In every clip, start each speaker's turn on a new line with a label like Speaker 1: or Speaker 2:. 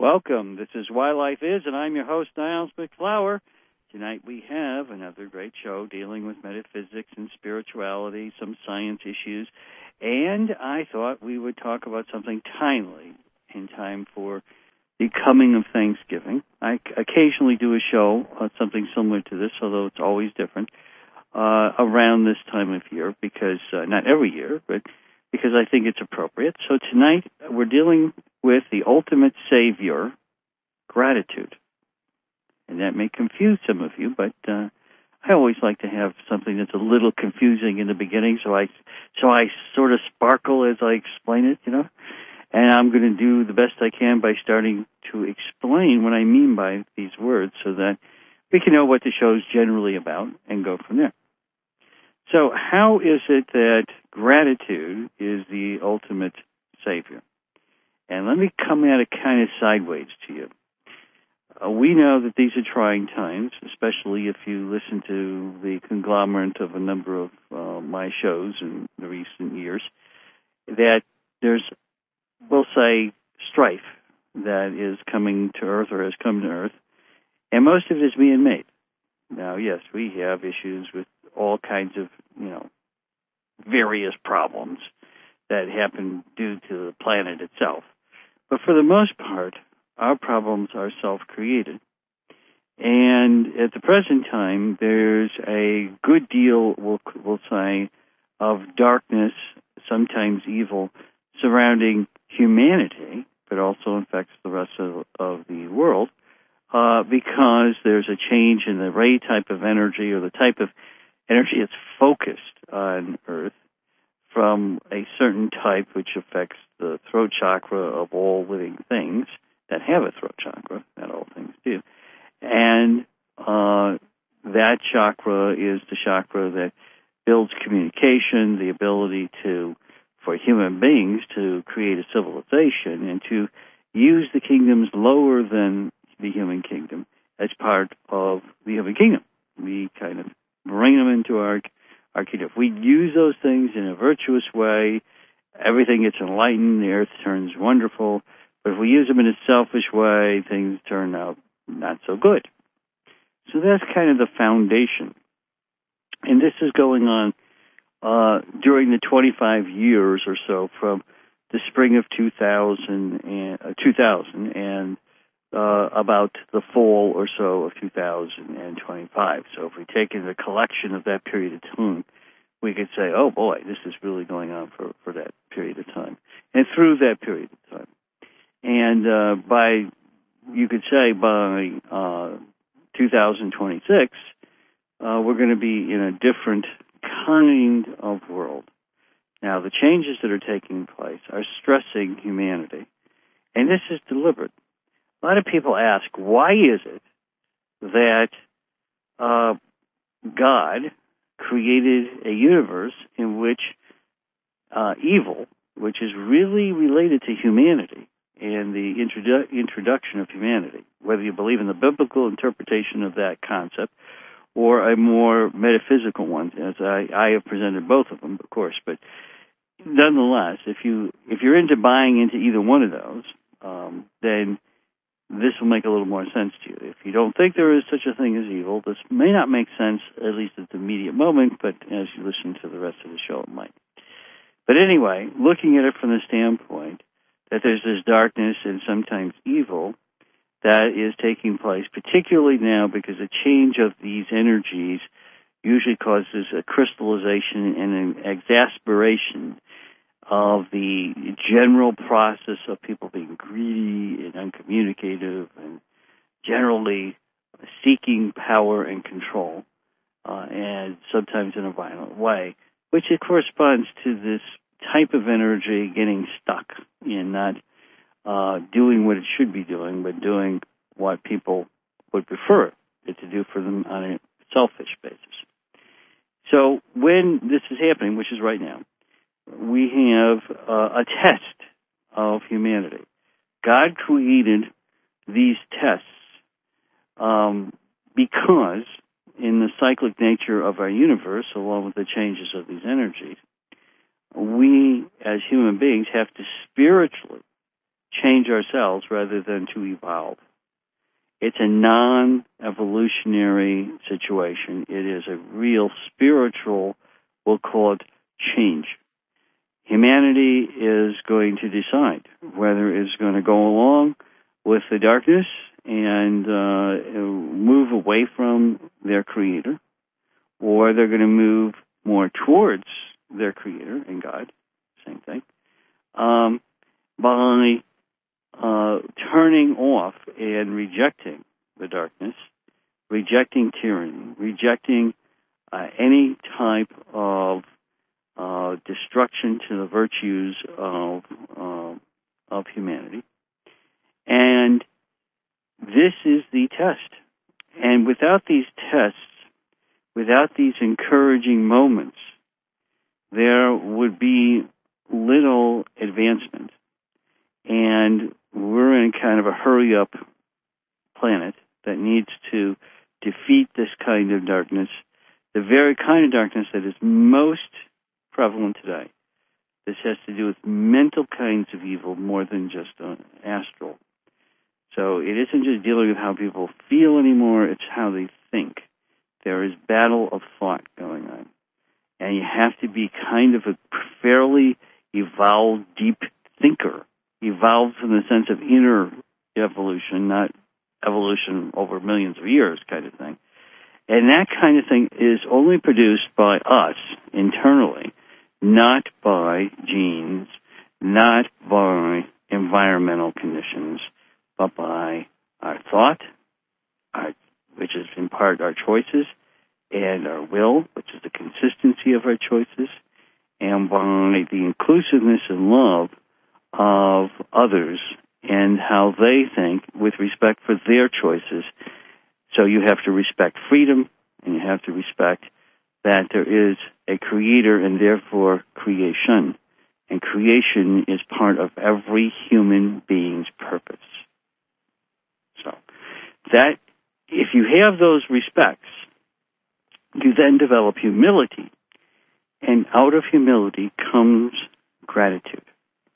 Speaker 1: Welcome. This is Why Life Is, and I'm your host, Niles McFlower. Tonight we have another great show dealing with metaphysics and spirituality, some science issues, and I thought we would talk about something timely in time for the coming of Thanksgiving. I occasionally do a show on something similar to this, although it's always different, around this time of year, because, not every year, but because I think it's appropriate. So tonight we're dealing with the ultimate savior, gratitude. And that may confuse some of you, but I always like to have something that's a little confusing in the beginning, so I sort of sparkle as I explain it, you know. And I'm going to do the best I can by starting to explain what I mean by these words so that we can know what the show is generally about and go from there. So how is it that gratitude is the ultimate savior? And let me come at it kind of sideways to you. We know that these are trying times, especially if you listen to the conglomerate of a number of my shows in the recent years, that there's, we'll say, strife that is coming to Earth or has come to Earth, and most of it is being made. Now, yes, we have issues with all kinds of, various problems that happen due to the planet itself. But for the most part, our problems are self-created. And at the present time, there's a good deal, we'll say, of darkness, sometimes evil, surrounding humanity, but also affects the rest of the world, because there's a change in the ray type of energy or the type of energy that's focused on Earth from a certain type which affects the throat chakra of all living things that have a throat chakra, that all things do. And that chakra is the chakra that builds communication, the ability for human beings to create a civilization and to use the kingdoms lower than the human kingdom as part of the human kingdom. We kind of bring them into our kingdom. If we use those things in a virtuous way, everything gets enlightened, the earth turns wonderful. But if we use them in a selfish way, things turn out not so good. So that's kind of the foundation. And this is going on during the 25 years or so from the spring of 2000 and about the fall or so of 2025. So if we take in the collection of that period of time, we could say, oh boy, this is really going on for that period of time. And through that period of time. And you could say by 2026, we're going to be in a different kind of world. Now, the changes that are taking place are stressing humanity, and this is deliberate. A lot of people ask, why is it that God created a universe in which evil, which is really related to humanity, and the introduction of humanity, whether you believe in the biblical interpretation of that concept or a more metaphysical one, as I have presented both of them, of course. But nonetheless, if you're into buying into either one of those, then this will make a little more sense to you. If you don't think there is such a thing as evil, this may not make sense, at least at the immediate moment, but as you listen to the rest of the show, it might. But anyway, looking at it from the standpoint that there's this darkness and sometimes evil that is taking place, particularly now because a change of these energies usually causes a crystallization and an exasperation of the general process of people being greedy and uncommunicative and generally seeking power and control, and sometimes in a violent way, which it corresponds to this type of energy getting stuck in not doing what it should be doing, but doing what people would prefer it to do for them on a selfish basis. So when this is happening, which is right now, we have a test of humanity. God created these tests because in the cyclic nature of our universe, along with the changes of these energies, we as human beings have to spiritually change ourselves rather than to evolve. It's a non-evolutionary situation. It is a real spiritual, we'll call it, change. Humanity is going to decide whether it's going to go along with the darkness and move away from their Creator, or they're going to move more towards their Creator and God, same thing, by turning off and rejecting the darkness, rejecting tyranny, rejecting any type of destruction to the virtues of humanity. And this is the test. And without these tests, without these encouraging moments, there would be little advancement. And we're in kind of a hurry-up planet that needs to defeat this kind of darkness, the very kind of darkness that is most prevalent today. This has to do with mental kinds of evil more than just astral. So it isn't just dealing with how people feel anymore, it's how they think. There is battle of thought going on. And you have to be kind of a fairly evolved, deep thinker. Evolved in the sense of inner evolution, not evolution over millions of years kind of thing. And that kind of thing is only produced by us internally, not by genes, not by environmental conditions, but by our thought, which is in part our choices, and our will, which is the consistency of our choices, and by the inclusiveness and love of others and how they think with respect for their choices. So you have to respect freedom, and you have to respect that there is a creator and therefore creation. And creation is part of every human being's purpose. So that if you have those respects, you then develop humility. And out of humility comes gratitude.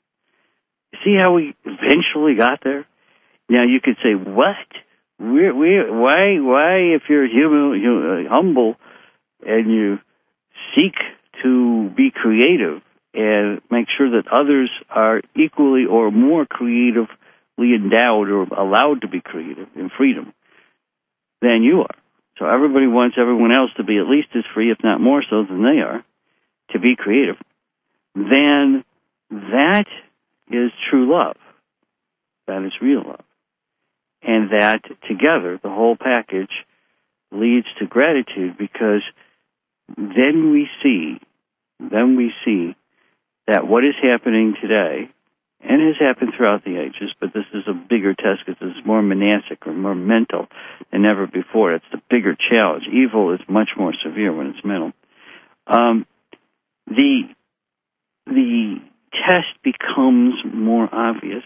Speaker 1: See how we eventually got there? Now you could say, what? Why, if you're humble and you seek to be creative and make sure that others are equally or more creatively endowed or allowed to be creative in freedom than you are. So everybody wants everyone else to be at least as free, if not more so than they are, to be creative. Then that is true love. That is real love. And that together, the whole package, leads to gratitude, because then we see that what is happening today, and has happened throughout the ages, but this is a bigger test because this is more monastic or more mental than ever before. It's the bigger challenge. Evil is much more severe when it's mental. The test becomes more obvious,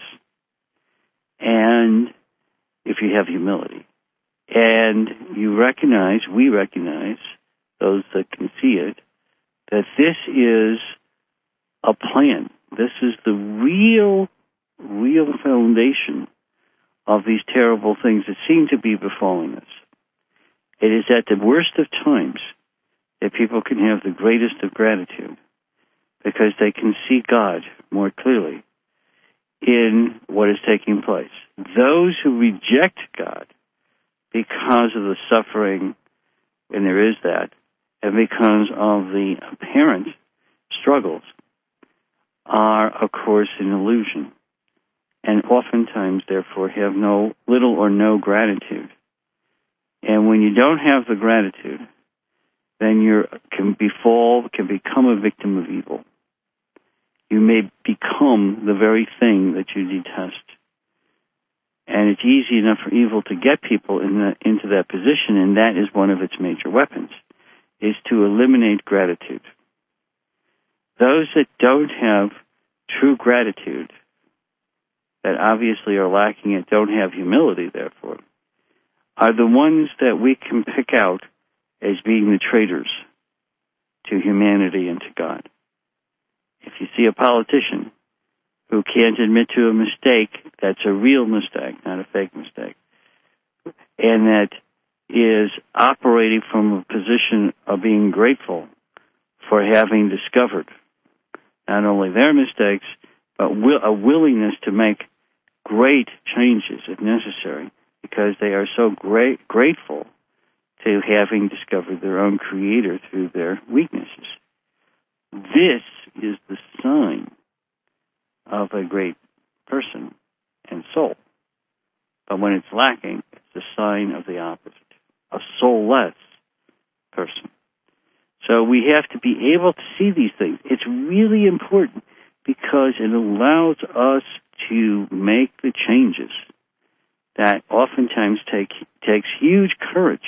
Speaker 1: and if you have humility, and we recognize, those that can see it, that this is a plan. This is the real foundation of these terrible things that seem to be befalling us. It is at the worst of times that people can have the greatest of gratitude, because they can see God more clearly in what is taking place. Those who reject God because of the suffering, and there is that, and because of the apparent struggles, are, of course, an illusion, and oftentimes, therefore, have little or no gratitude. And when you don't have the gratitude, then you can become a victim of evil. You may become the very thing that you detest. And it's easy enough for evil to get people into that position, and that is one of its major weapons, is to eliminate gratitude. Those that don't have true gratitude, that obviously are lacking it, don't have humility, therefore, are the ones that we can pick out as being the traitors to humanity and to God. If you see a politician who can't admit to a mistake that's a real mistake, not a fake mistake, and that is operating from a position of being grateful for having discovered not only their mistakes, but a willingness to make great changes if necessary, because they are so grateful to having discovered their own creator through their weaknesses. This is the sign of a great person and soul. But when it's lacking, it's the sign of the opposite, a soulless person. So we have to be able to see these things. It's really important because it allows us to make the changes that oftentimes takes huge courage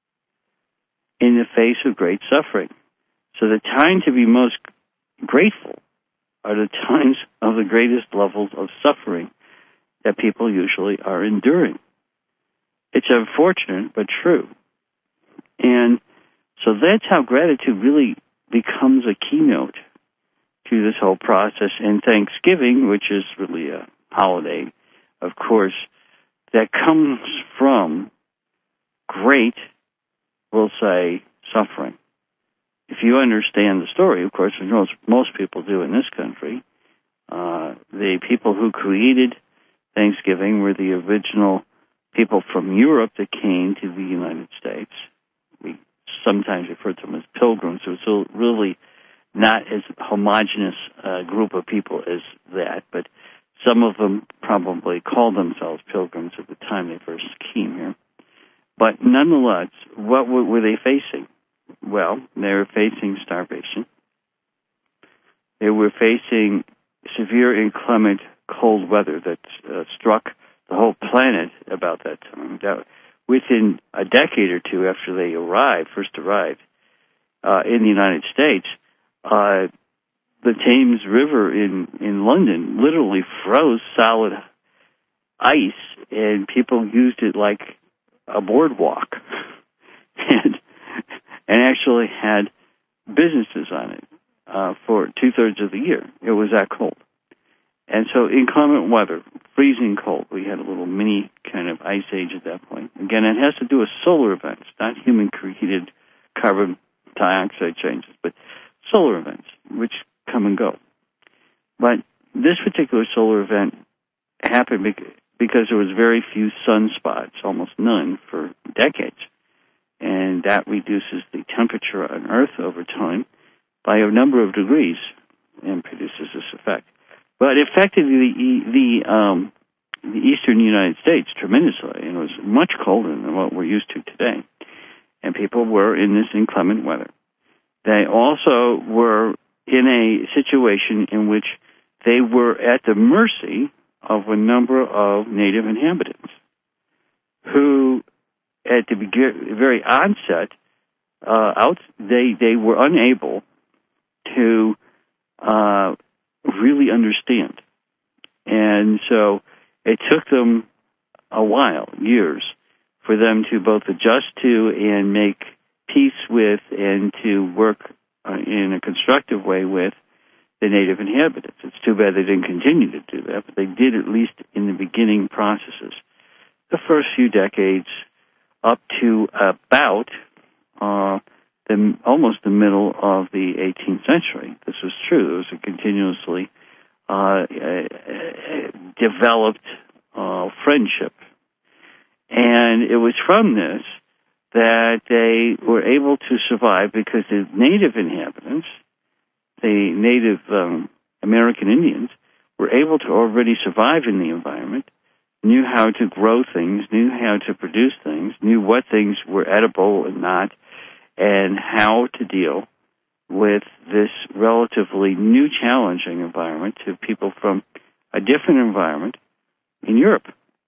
Speaker 1: in the face of great suffering. So the time to be most grateful are the times of the greatest levels of suffering that people usually are enduring. It's unfortunate, but true. And so that's how gratitude really becomes a keynote to this whole process. And Thanksgiving, which is really a holiday, of course, that comes from great, we'll say, suffering. If you understand the story, of course, as most people do in this country, the people who created Thanksgiving were the original people from Europe that came to the United States. We sometimes refer to them as pilgrims, so it's really not as homogeneous a group of people as that, but some of them probably called themselves pilgrims at the time they first came here. But nonetheless, what were they facing? Well, they were facing starvation. They were facing severe inclement cold weather that struck the whole planet about that time. Within a decade or two after they first arrived in the United States, the Thames River in London literally froze solid ice, and people used it like a boardwalk, and actually had businesses on it for 2/3 of the year. It was that cold. And so inclement weather, freezing cold. We had a little mini kind of ice age at that point. Again, it has to do with solar events, not human-created carbon dioxide changes, but solar events, which come and go. But this particular solar event happened because there was very few sunspots, almost none, for decades. And that reduces the temperature on Earth over time by a number of degrees and produces this effect. But it affected the eastern United States tremendously, and it was much colder than what we're used to today. And people were in this inclement weather. They also were in a situation in which they were at the mercy of a number of native inhabitants who, at the very onset, they were unable to really understand. And so it took them a while, years, for them to both adjust to and make peace with and to work in a constructive way with the native inhabitants. It's too bad they didn't continue to do that, but they did at least in the beginning processes. The first few decades up to about almost the middle of the 18th century. This was true. It was a continuously developed friendship. And it was from this that they were able to survive because the native inhabitants, the native American Indians, were able to already survive in the environment, knew how to grow things, knew how to produce things, knew what things were edible and not, and how to deal with this relatively new challenging environment to people from a different environment in Europe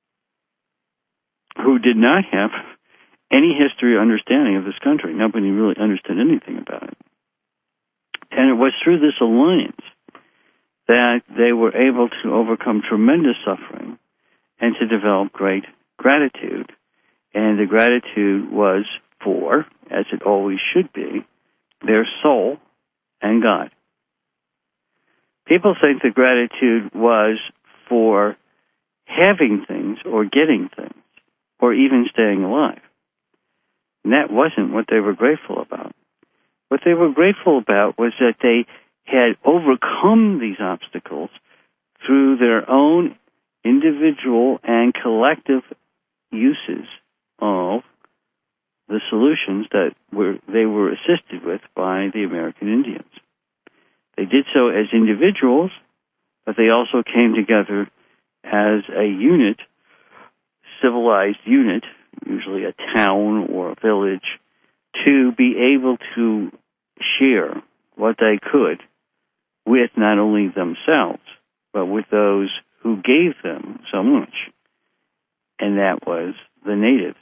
Speaker 1: who did not have any history or understanding of this country. Nobody really understood anything about it. And it was through this alliance that they were able to overcome tremendous suffering and to develop great gratitude. And the gratitude was for, as it always should be, their soul and God. People think that gratitude was for having things or getting things or even staying alive. And that wasn't what they were grateful about. What they were grateful about was that they had overcome these obstacles through their own individual and collective uses of the solutions that they were assisted with by the American Indians. They did so as individuals, but they also came together as a unit, civilized unit, usually a town or a village, to be able to share what they could with not only themselves, but with those who gave them so much. And that was the natives,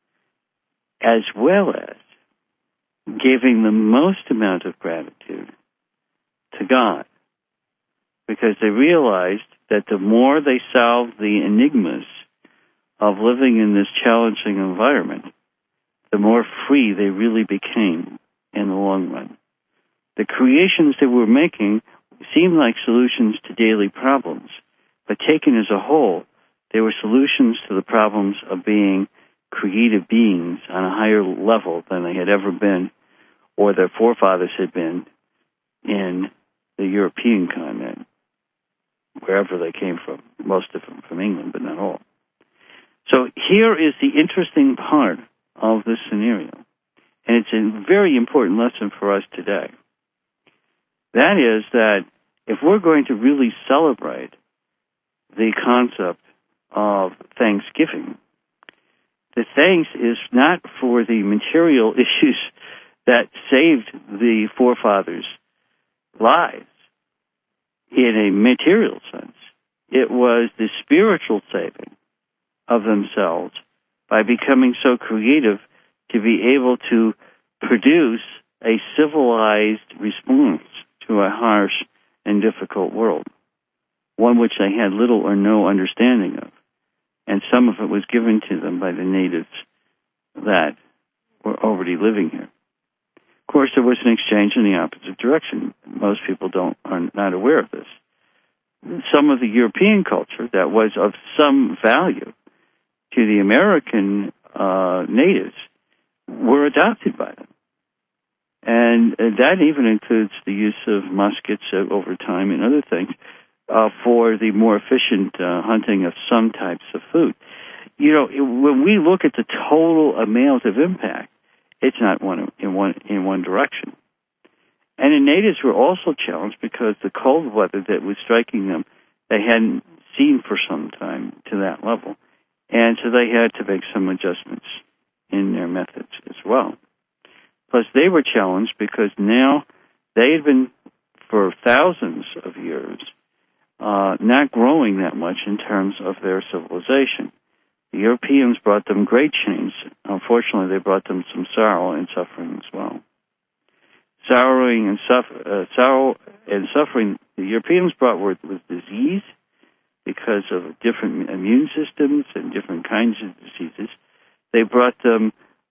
Speaker 1: as well as giving the most amount of gratitude to God, because they realized that the more they solved the enigmas of living in this challenging environment, the more free they really became in the long run. The creations they were making seemed like solutions to daily problems, but taken as a whole, they were solutions to the problems of being creative beings on a higher level than they had ever been or their forefathers had been in the European continent, wherever they came from, most of them from England, but not all. So here is the interesting part of this scenario, and it's a very important lesson for us today. That is that if we're going to really celebrate the concept of Thanksgiving, the thanks is not for the material issues that saved the forefathers' lives in a material sense. It was the spiritual saving of themselves by becoming so creative to be able to produce a civilized response to a harsh and difficult world, one which they had little or no understanding of. And some of it was given to them by the natives that were already living here. Of course, there was an exchange in the opposite direction. Most people are not aware of this. Some of the European culture that was of some value to the American natives were adopted by them. And that even includes the use of muskets over time and other things for the more efficient hunting of some types of food. You know, when we look at the total amount of impact, it's not in one direction. And the natives were also challenged because the cold weather that was striking them, they hadn't seen for some time to that level. And so they had to make some adjustments in their methods as well. Plus, they were challenged because now they had been, for thousands of years, not growing that much in terms of their civilization. The Europeans brought them great change. Unfortunately, they brought them some sorrow and suffering as well. Sorrow and suffering the Europeans brought with disease because of different immune systems and different kinds of diseases. They brought them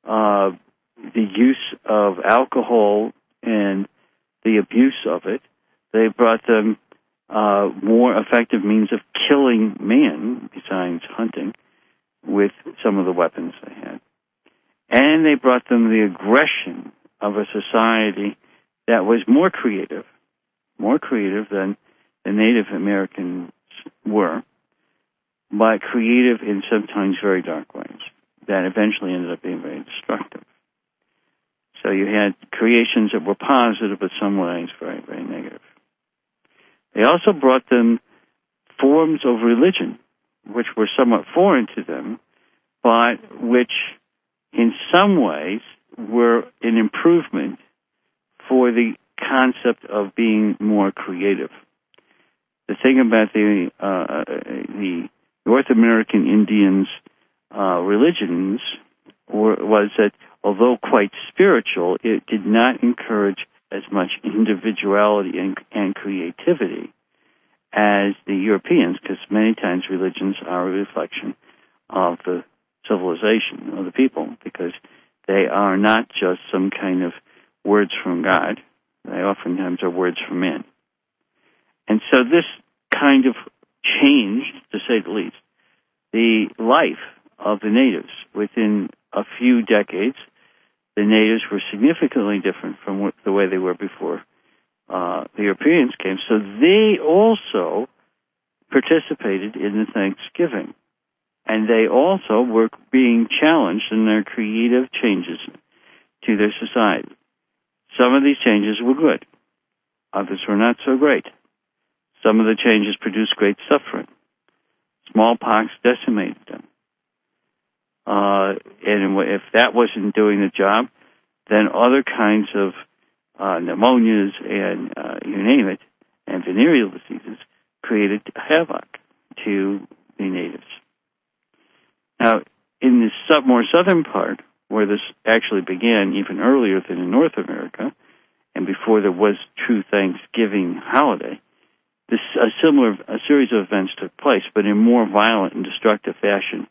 Speaker 1: the use of alcohol and the abuse of it. They brought them more effective means of killing man, besides hunting, with some of the weapons they had. And they brought them the aggression of a society that was more creative than the Native Americans were, but creative in sometimes very dark ways that eventually ended up being very destructive. So you had creations that were positive, but some ways very, very negative. They also brought them forms of religion, which were somewhat foreign to them, but which in some ways were an improvement for the concept of being more creative. The thing about the North American Indians' religions was that although quite spiritual, it did not encourage as much individuality and creativity as the Europeans, because many times religions are a reflection of the civilization of the people, because they are not just some kind of words from God. They oftentimes are words from men. And so this kind of changed, to say the least, the life of the natives. Within a few decades, the natives were significantly different from the way they were before the Europeans came. So they also participated in the Thanksgiving. And they also were being challenged in their creative changes to their society. Some of these changes were good. Others were not so great. Some of the changes produced great suffering. Smallpox decimated them. And if that wasn't doing the job, then other kinds of pneumonias and you name it, and venereal diseases created havoc to the natives. Now, in the more southern part, where this actually began even earlier than in North America, and before there was true Thanksgiving holiday, a series of events took place, but in more violent and destructive fashion.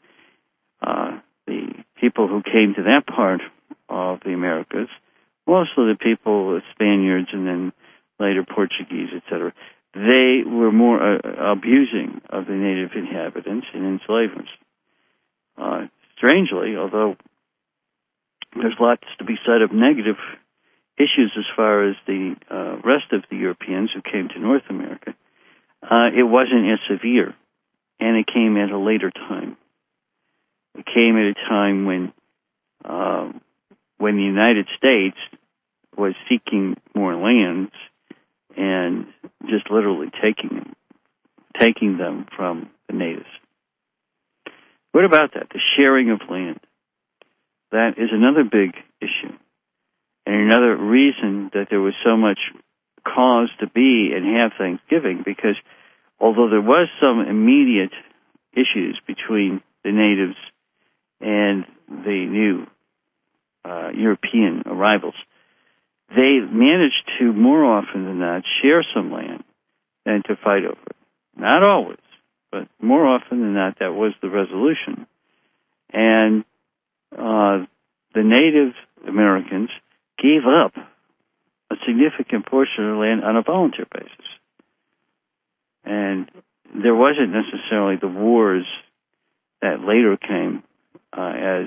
Speaker 1: The people who came to that part of the Americas, mostly the people, the Spaniards, and then later Portuguese, etc., they were more abusing of the native inhabitants and enslavers. Strangely, although there's lots to be said of negative issues as far as the rest of the Europeans who came to North America, it wasn't as severe, and it came at a later time. It came at a time when the United States was seeking more lands and just literally taking them from the natives. What about that? The sharing of land. That is another big issue, and another reason that there was so much cause to be and have Thanksgiving, because although there was some immediate issues between the natives and the new European arrivals, they managed to, more often than not, share some land than to fight over it. Not always, but more often than not, that was the resolution. And the Native Americans gave up a significant portion of land on a volunteer basis. And there wasn't necessarily the wars that later came as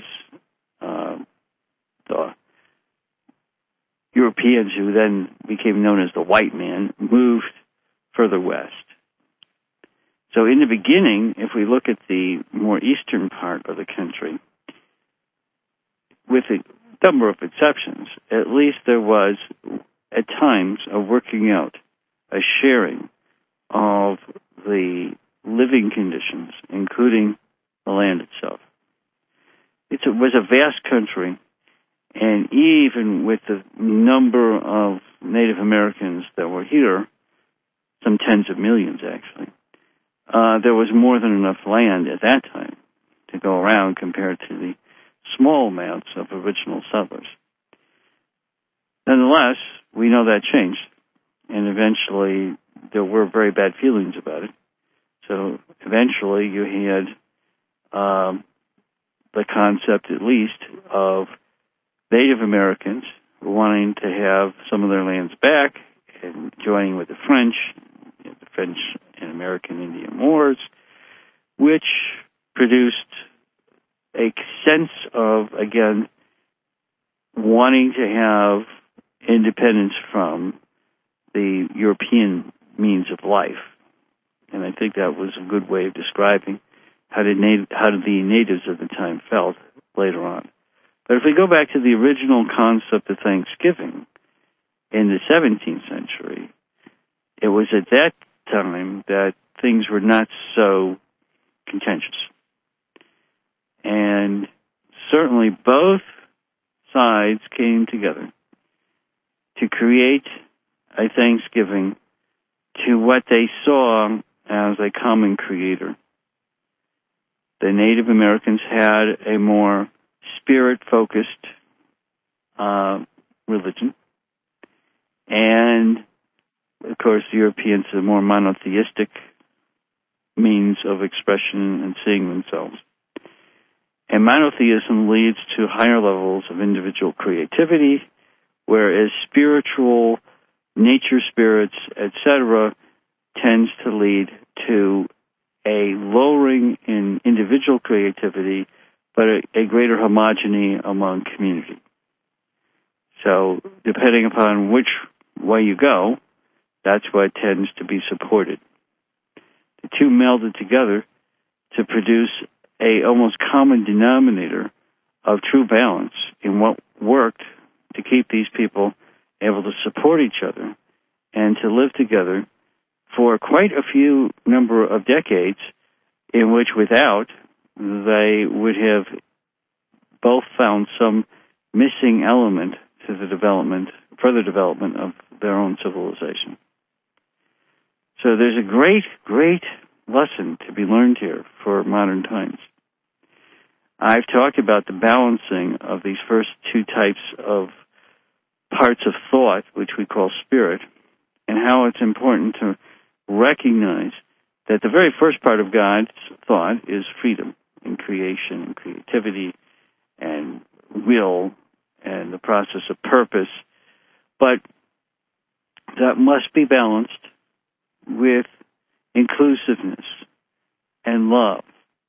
Speaker 1: the Europeans, who then became known as the white man, moved further west. So in the beginning, if we look at the more eastern part of the country, with a number of exceptions, at least there was, at times, a working out, a sharing of the living conditions, including the land itself. It was a vast country, and even with the number of Native Americans that were here, some tens of millions actually, there was more than enough land at that time to go around compared to the small amounts of original settlers. Nonetheless, we know that changed, and eventually there were very bad feelings about it. So eventually you had the concept, at least, of Native Americans wanting to have some of their lands back and joining with the French and American Indian Wars, which produced a sense of, again, wanting to have independence from the European means of life. And I think that was a good way of describing how the natives of the time felt later on. But if we go back to the original concept of Thanksgiving in the 17th century, it was at that time that things were not so contentious. And certainly both sides came together to create a Thanksgiving to what they saw as a common creator. The Native Americans had a more spirit-focused religion, and of course the Europeans had a more monotheistic means of expression and seeing themselves. And monotheism leads to higher levels of individual creativity, whereas spiritual, nature spirits, etc., tends to lead to a lowering in individual creativity, but a greater homogeny among community. So depending upon which way you go, that's what tends to be supported. The two melded together to produce a almost common denominator of true balance in what worked to keep these people able to support each other and to live together for quite a few number of decades, in which without they would have both found some missing element to the further development of their own civilization. So there's a great, great lesson to be learned here for modern times. I've talked about the balancing of these first two types of parts of thought, which we call spirit, and how it's important to recognize that the very first part of God's thought is freedom and creation and creativity and will and the process of purpose, but that must be balanced with inclusiveness and love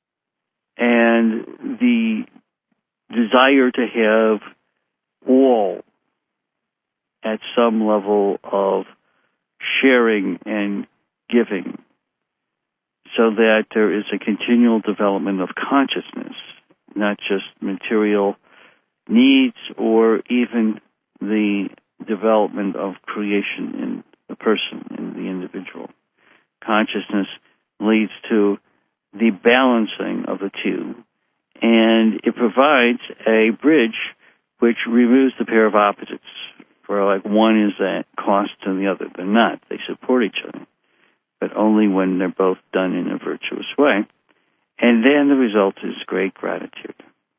Speaker 1: and the desire to have all at some level of sharing and giving, so that there is a continual development of consciousness, not just material needs or even the development of creation in the person, in the individual. Consciousness leads to the balancing of the two, and it provides a bridge which removes the pair of opposites, where like one is at cost to the other. They're not. They support each other, but only when they're both done in a virtuous way. And then the result is great gratitude.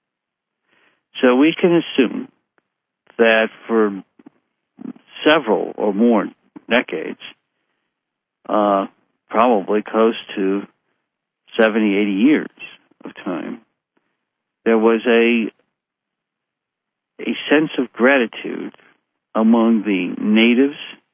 Speaker 1: So we can assume that for several or more decades, probably close to 70, 80 years of time, there was a sense of gratitude among the natives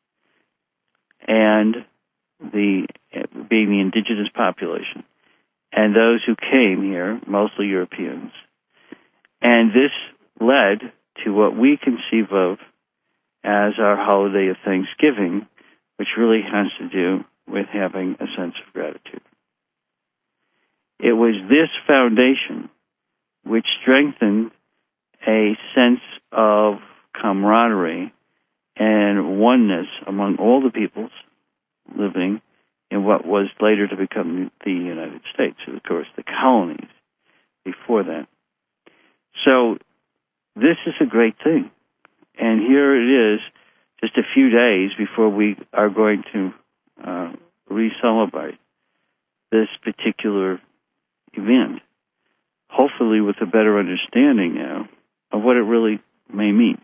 Speaker 1: and being the indigenous population and those who came here, mostly Europeans. And this led to what we conceive of as our holiday of Thanksgiving, which really has to do with having a sense of gratitude. It was this foundation which strengthened a sense of camaraderie and oneness among all the peoples living in what was later to become the United States, of course, the colonies before that. So this is a great thing. And here it is, just a few days before we are going to re-celebrate this particular event, hopefully with a better understanding now of what it really may mean.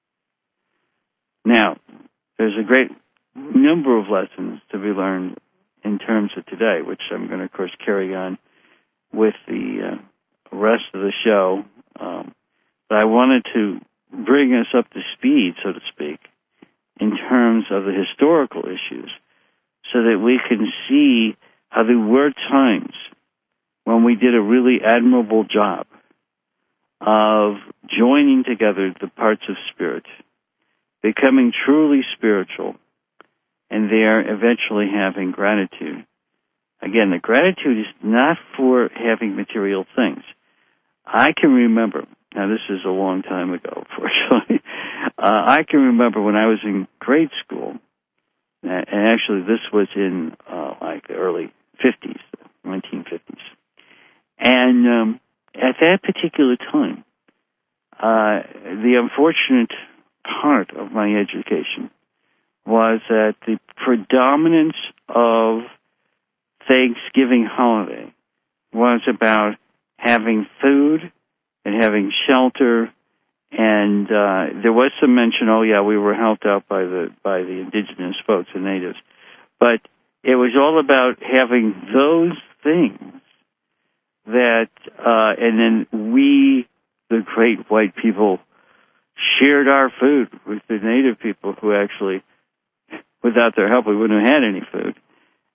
Speaker 1: Now, there's a great number of lessons to be learned in terms of today, which I'm going to, of course, carry on with the rest of the show. But I wanted to bring us up to speed, so to speak, in terms of the historical issues, so that we can see how there were times when we did a really admirable job of joining together the parts of spirit, becoming truly spiritual, and there eventually having gratitude. Again, the gratitude is not for having material things. I can remember, now this is a long time ago, fortunately, I can remember when I was in grade school, and actually this was in like the early 50s, 1950s. And at that particular time, the unfortunate part of my education was that the predominance of Thanksgiving holiday was about having food and having shelter, and there was some mention, we were helped out by the indigenous folks, the natives, but it was all about having those things that, and then we, the great white people, shared our food with the native people who actually, without their help, we wouldn't have had any food.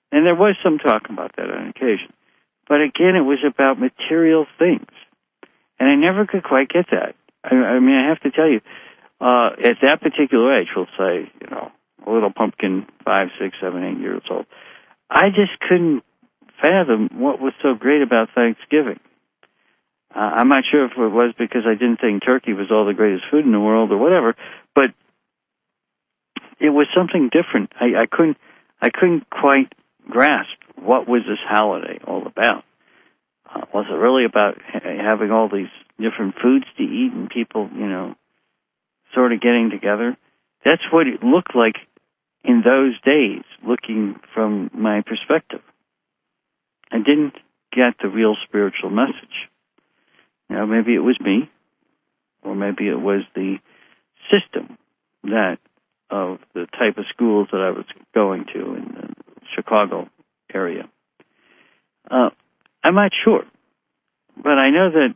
Speaker 1: And there was some talk about that on occasion. But again, it was about material things. And I never could quite get that. I mean, I have to tell you, at that particular age, we'll say, a little pumpkin, 5, 6, 7, 8 years old, I just couldn't fathom what was so great about Thanksgiving. I'm not sure if it was because I didn't think turkey was all the greatest food in the world or whatever, but it was something different. I couldn't quite grasp what was this holiday all about. Was it really about having all these different foods to eat and people, sort of getting together? That's what it looked like in those days, looking from my perspective. I didn't get the real spiritual message. Maybe it was me, or maybe it was the system of the type of schools that I was going to in the Chicago area. I'm not sure, but I know that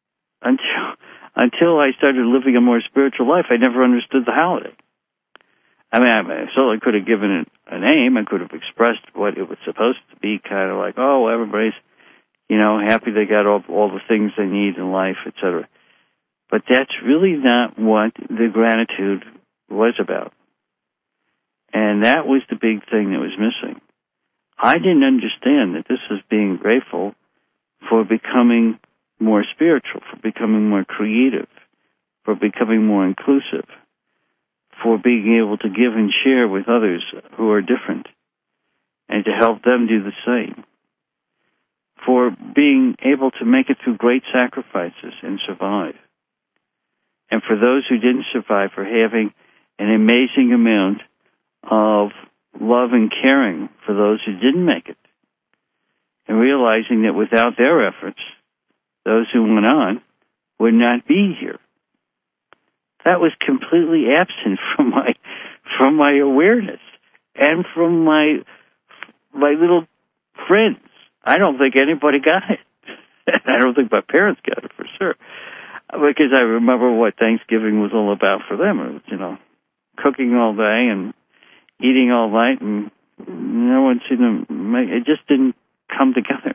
Speaker 1: until I started living a more spiritual life, I never understood the holiday. I mean, I certainly could have given it a name. I could have expressed what it was supposed to be, kind of like, oh, everybody's, happy they got all the things they need in life, etc. But that's really not what the gratitude was about. And that was the big thing that was missing. I didn't understand that this was being grateful for becoming more spiritual, for becoming more creative, for becoming more inclusive, for being able to give and share with others who are different, and to help them do the same, for being able to make it through great sacrifices and survive, and for those who didn't survive, for having an amazing amount of love and caring for those who didn't make it, and realizing that without their efforts, those who went on would not be here. That was completely absent from my awareness and from my little friends. I don't think anybody got it. I don't think my parents got it for sure, because I remember what Thanksgiving was all about for them. It was, cooking all day and eating all night, and no one seemed to make it. Just didn't come together.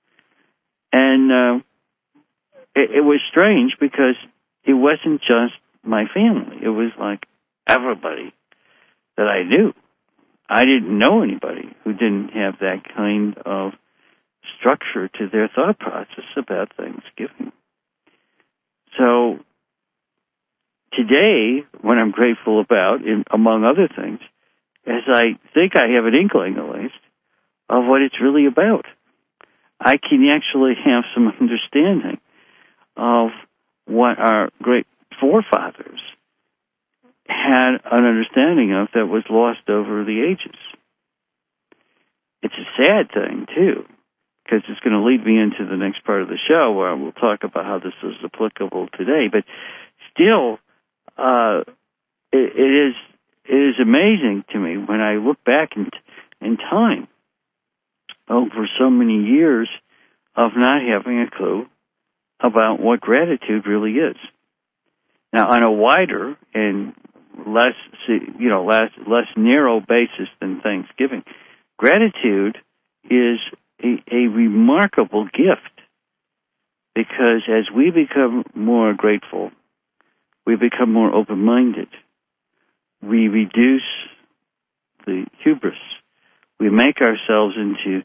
Speaker 1: And it was strange because it wasn't just my family. It was like everybody that I knew. I didn't know anybody who didn't have that kind of structure to their thought process about Thanksgiving. So today, what I'm grateful about, among other things, is I think I have an inkling, at least, of what it's really about. I can actually have some understanding of what our great forefathers had an understanding of that was lost over the ages. It's a sad thing, too, because it's going to lead me into the next part of the show where we'll talk about how this is applicable today. But still, it is amazing to me when I look back in time over so many years of not having a clue about what gratitude really is. Now, on a wider and less narrow basis than Thanksgiving, gratitude is a remarkable gift, because as we become more grateful, we become more open-minded. We reduce the hubris. We make ourselves into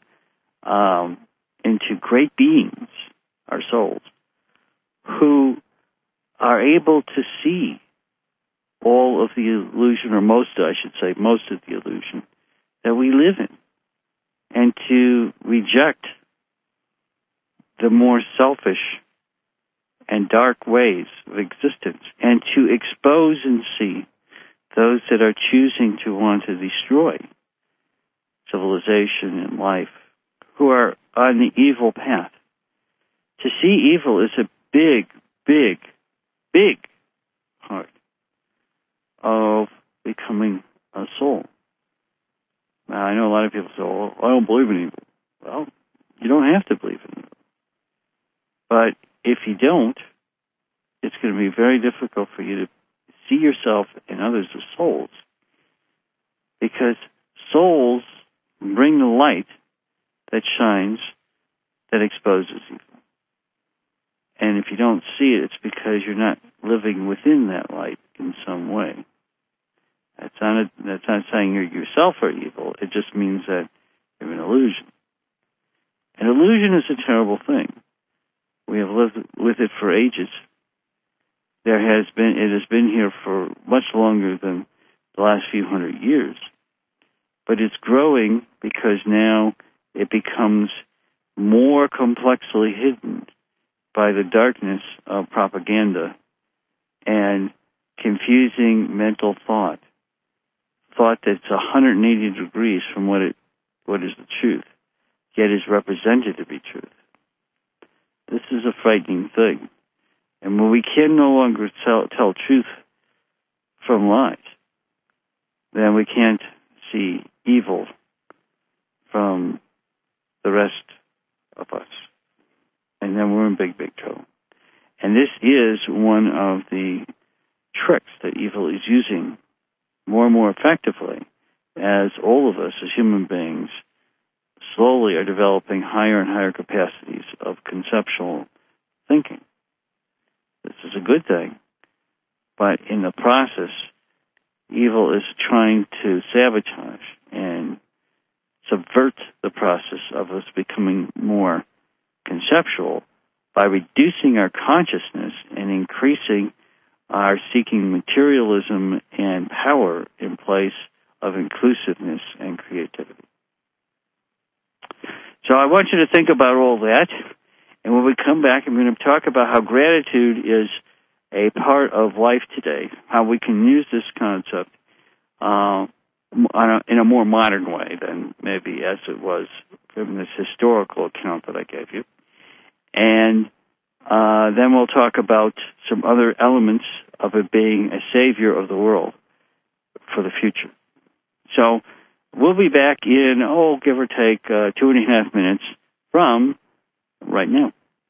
Speaker 1: great beings, our souls, who are able to see all of the illusion, or most of the illusion that we live in, and to reject the more selfish and dark ways of existence, and to expose and see those that are choosing to want to destroy civilization and life, who are on the evil path. To see evil is a big, big, big part of becoming a soul. Now, I know a lot of people say, well, I don't believe in evil. Well, you don't have to believe in evil. But if you don't, it's going to be very difficult for you to see yourself and others as souls. Because souls bring the light that shines, that exposes evil. And if you don't see it, it's because you're not living within that light in some way. That's not saying you yourself are evil. It just means that you're an illusion. An illusion is a terrible thing. We have lived with it for ages. It has been here for much longer than the last few hundred years. But it's growing because now it becomes more complexly hidden by the darkness of propaganda and confusing mental thought that's 180 degrees from what is the truth, yet is represented to be truth. This is a frightening thing. And when we can no longer tell truth from lies, then we can't see evil from the rest of us. And then we're in big, big trouble. And this is one of the tricks that evil is using more and more effectively as all of us as human beings slowly are developing higher and higher capacities of conceptual thinking. This is a good thing, but in the process, evil is trying to sabotage and subvert the process of us becoming more conceptual by reducing our consciousness and increasing our seeking materialism and power in place of inclusiveness and creativity. So I want you to think about all that, and when we come back, I'm going to talk about how gratitude is a part of life today, how we can use this concept in a more modern way than maybe as it was from this historical account that I gave you. And then we'll talk about some other elements of it being a savior of the world for the future. So we'll be back in, give or take 2.5 minutes from right now.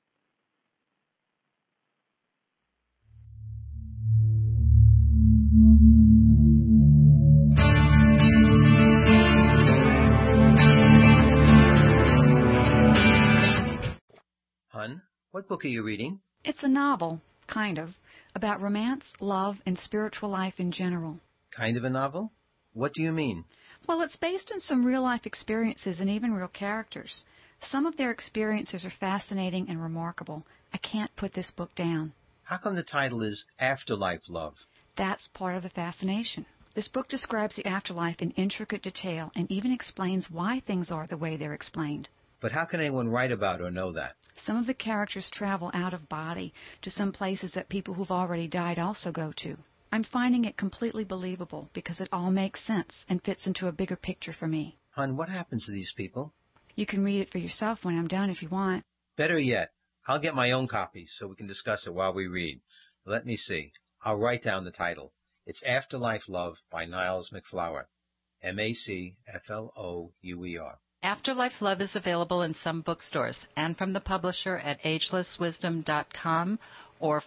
Speaker 2: Hun, what book are you reading?
Speaker 3: It's a novel, kind of, about romance, love, and spiritual life in general.
Speaker 2: Kind of a novel? What do you mean?
Speaker 3: Well, it's based on some real-life experiences and even real characters. Some of their experiences are fascinating and remarkable. I can't put this book down.
Speaker 2: How come the title is Afterlife Love?
Speaker 3: That's part of the fascination. This book describes the afterlife in intricate detail and even explains why things are the way they're explained.
Speaker 2: But how can anyone write about or know that?
Speaker 3: Some of the characters travel out of body to some places that people who've already died also go to. I'm finding it completely believable because it all makes sense and fits into a bigger picture for me.
Speaker 2: Hun, what happens to these people?
Speaker 3: You can read it for yourself when I'm done if you want.
Speaker 2: Better yet, I'll get my own copy so we can discuss it while we read. Let me see. I'll write down the title. It's Afterlife Love by Niles MacFlouer. MacFlouer.
Speaker 4: Afterlife Love is available in some bookstores and from the publisher at agelesswisdom.com or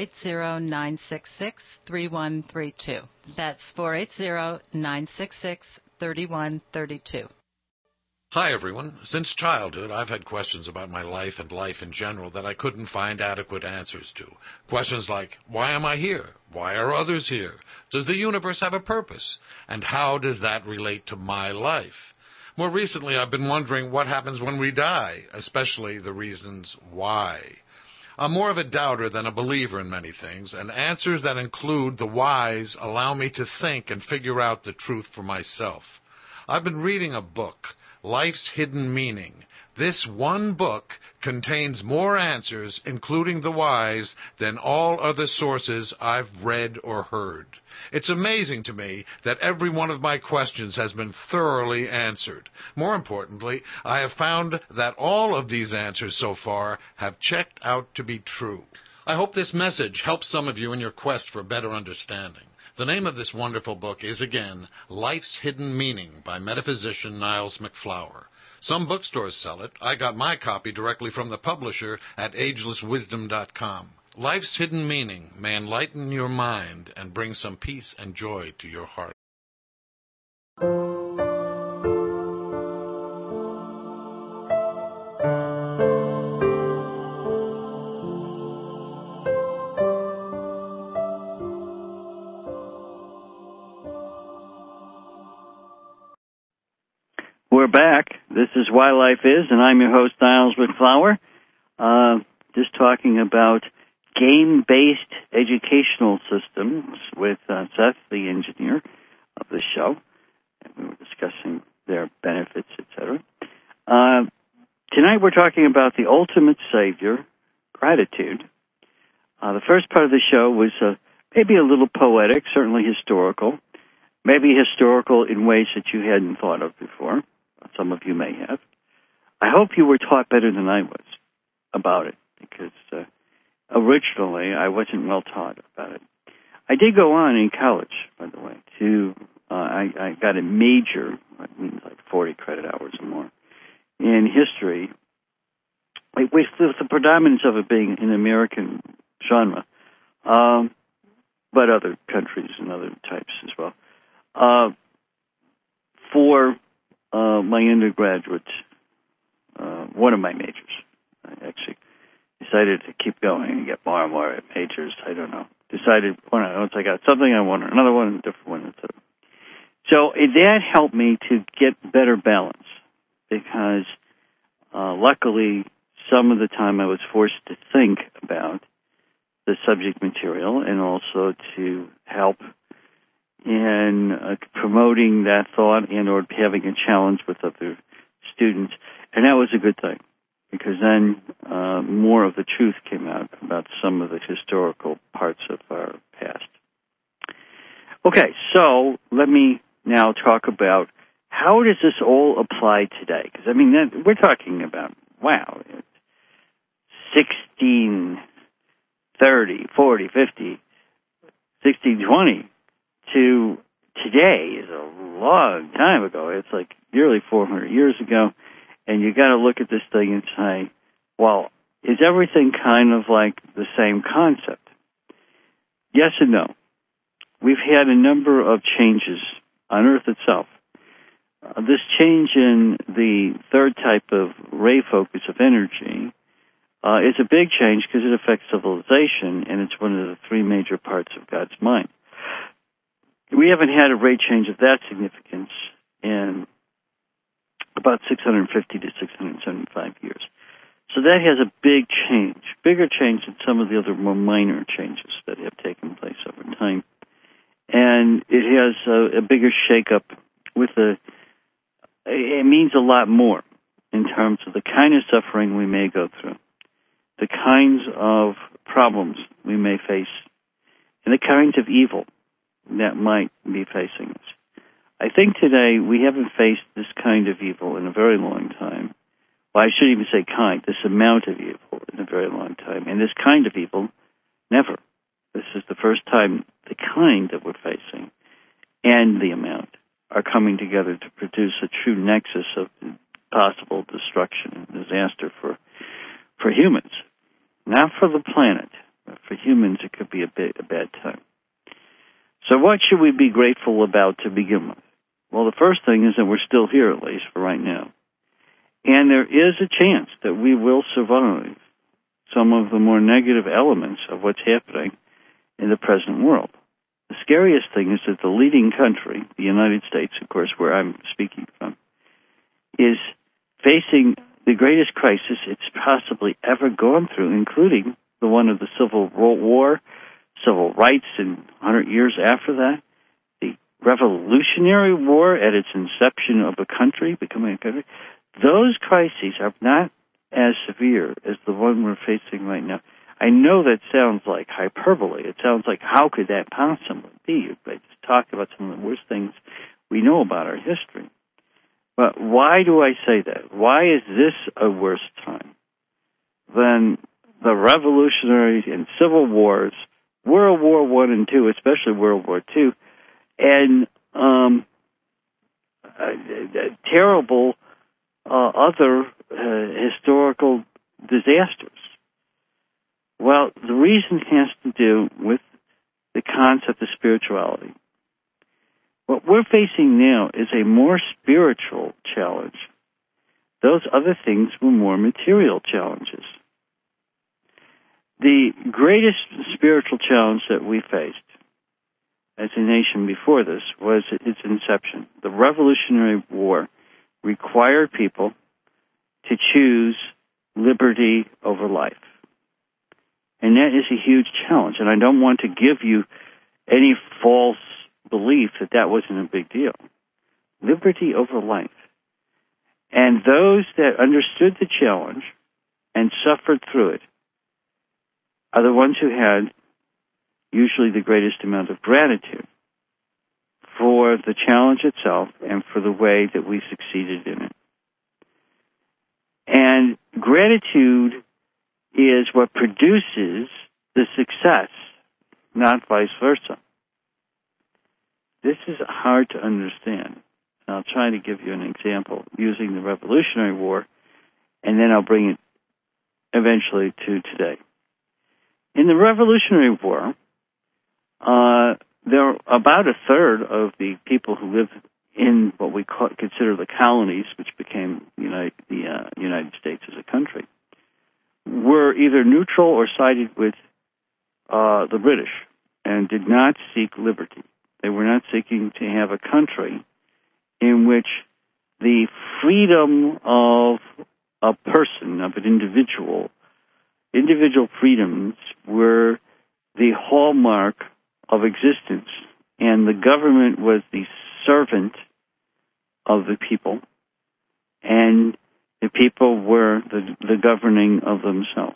Speaker 4: 480-966-3132. That's 480-966-3132.
Speaker 5: Hi, everyone. Since childhood, I've had questions about my life and life in general that I couldn't find adequate answers to. Questions like, why am I here? Why are others here? Does the universe have a purpose? And how does that relate to my life? More recently, I've been wondering what happens when we die, especially the reasons why. I'm more of a doubter than a believer in many things, and answers that include the whys allow me to think and figure out the truth for myself. I've been reading a book, Life's Hidden Meaning. This one book contains more answers, including the whys, than all other sources I've read or heard. It's amazing to me that every one of my questions has been thoroughly answered. More importantly, I have found that all of these answers so far have checked out to be true. I hope this message helps some of you in your quest for better understanding. The name of this wonderful book is, again, Life's Hidden Meaning by metaphysician Niles MacFlouer. Some bookstores sell it. I got my copy directly from the publisher at agelesswisdom.com. Life's Hidden Meaning may enlighten your mind and bring some peace and joy to your heart.
Speaker 1: We're back. This is Why Life Is, and I'm your host, Niles McFlower. Just talking about game-based educational systems with Seth, the engineer of the show. And we were discussing their benefits, etc. Tonight we're talking about the ultimate savior, gratitude. The first part of the show was maybe a little poetic, certainly historical. Maybe historical in ways that you hadn't thought of before. Some of you may have. I hope you were taught better than I was about it, because originally I wasn't well taught about it. I did go on in college, by the way, I got a major, that means like 40 credit hours or more, in history, with the predominance of it being an American genre, but other countries and other types as well. For my undergraduate, one of my majors, I actually decided to keep going and get more and more majors. I don't know. Decided once I got something, I wanted another one, a different one, etc. So that helped me to get better balance, because luckily some of the time I was forced to think about the subject material and also to help in promoting that thought and or having a challenge with other students. And that was a good thing, because then more of the truth came out about some of the historical parts of our past. Okay, so let me now talk about how does this all apply today? Because, I mean, we're talking about, 1630, 40, 50, 1620 to today is a long time ago. It's like nearly 400 years ago. And you got to look at this thing and say, well, is everything kind of like the same concept? Yes and no. We've had a number of changes on Earth itself. This change in the third type of ray focus of energy is a big change because it affects civilization, and it's one of the three major parts of God's mind. We haven't had a rate change of that significance in about 650 to 675 years. So that has a big change, bigger change than some of the other more minor changes that have taken place over time. And it has a bigger shakeup with it means a lot more in terms of the kind of suffering we may go through, the kinds of problems we may face, and the kinds of evil that might be facing us. I think today we haven't faced this kind of evil in a very long time. Well, I shouldn't even say kind, this amount of evil in a very long time. And this kind of evil, never. This is the first time the kind that we're facing and the amount are coming together to produce a true nexus of possible destruction and disaster for humans. Not for the planet, but for humans it could be a bad time. So what should we be grateful about to begin with? Well, the first thing is that we're still here, at least for right now. And there is a chance that we will survive some of the more negative elements of what's happening in the present world. The scariest thing is that the leading country, the United States, of course, where I'm speaking from, is facing the greatest crisis it's possibly ever gone through, including the one of the Civil War, civil rights, and 100 years after that, the Revolutionary War at its inception of a country, becoming a country. Those crises are not as severe as the one we're facing right now. I know that sounds like hyperbole. It sounds like, how could that possibly be? I just talked about some of the worst things we know about our history. But why do I say that? Why is this a worse time than the Revolutionary and Civil Wars, World War I and II, especially World War II, and terrible other historical disasters? Well, the reason has to do with the concept of spirituality. What we're facing now is a more spiritual challenge. Those other things were more material challenges. The greatest spiritual challenge that we faced as a nation before this was its inception. The Revolutionary War required people to choose liberty over life. And that is a huge challenge. And I don't want to give you any false belief that that wasn't a big deal. Liberty over life. And those that understood the challenge and suffered through it are the ones who had usually the greatest amount of gratitude for the challenge itself and for the way that we succeeded in it. And gratitude is what produces the success, not vice versa. This is hard to understand. And I'll try to give you an example using the Revolutionary War, and then I'll bring it eventually to today. In the Revolutionary War, there were about a third of the people who lived in what we consider the colonies, which became the United States as a country, were either neutral or sided with the British and did not seek liberty. They were not seeking to have a country in which the freedom of a person, of an individual freedoms were the hallmark of existence, and the government was the servant of the people, and the people were the governing of themselves.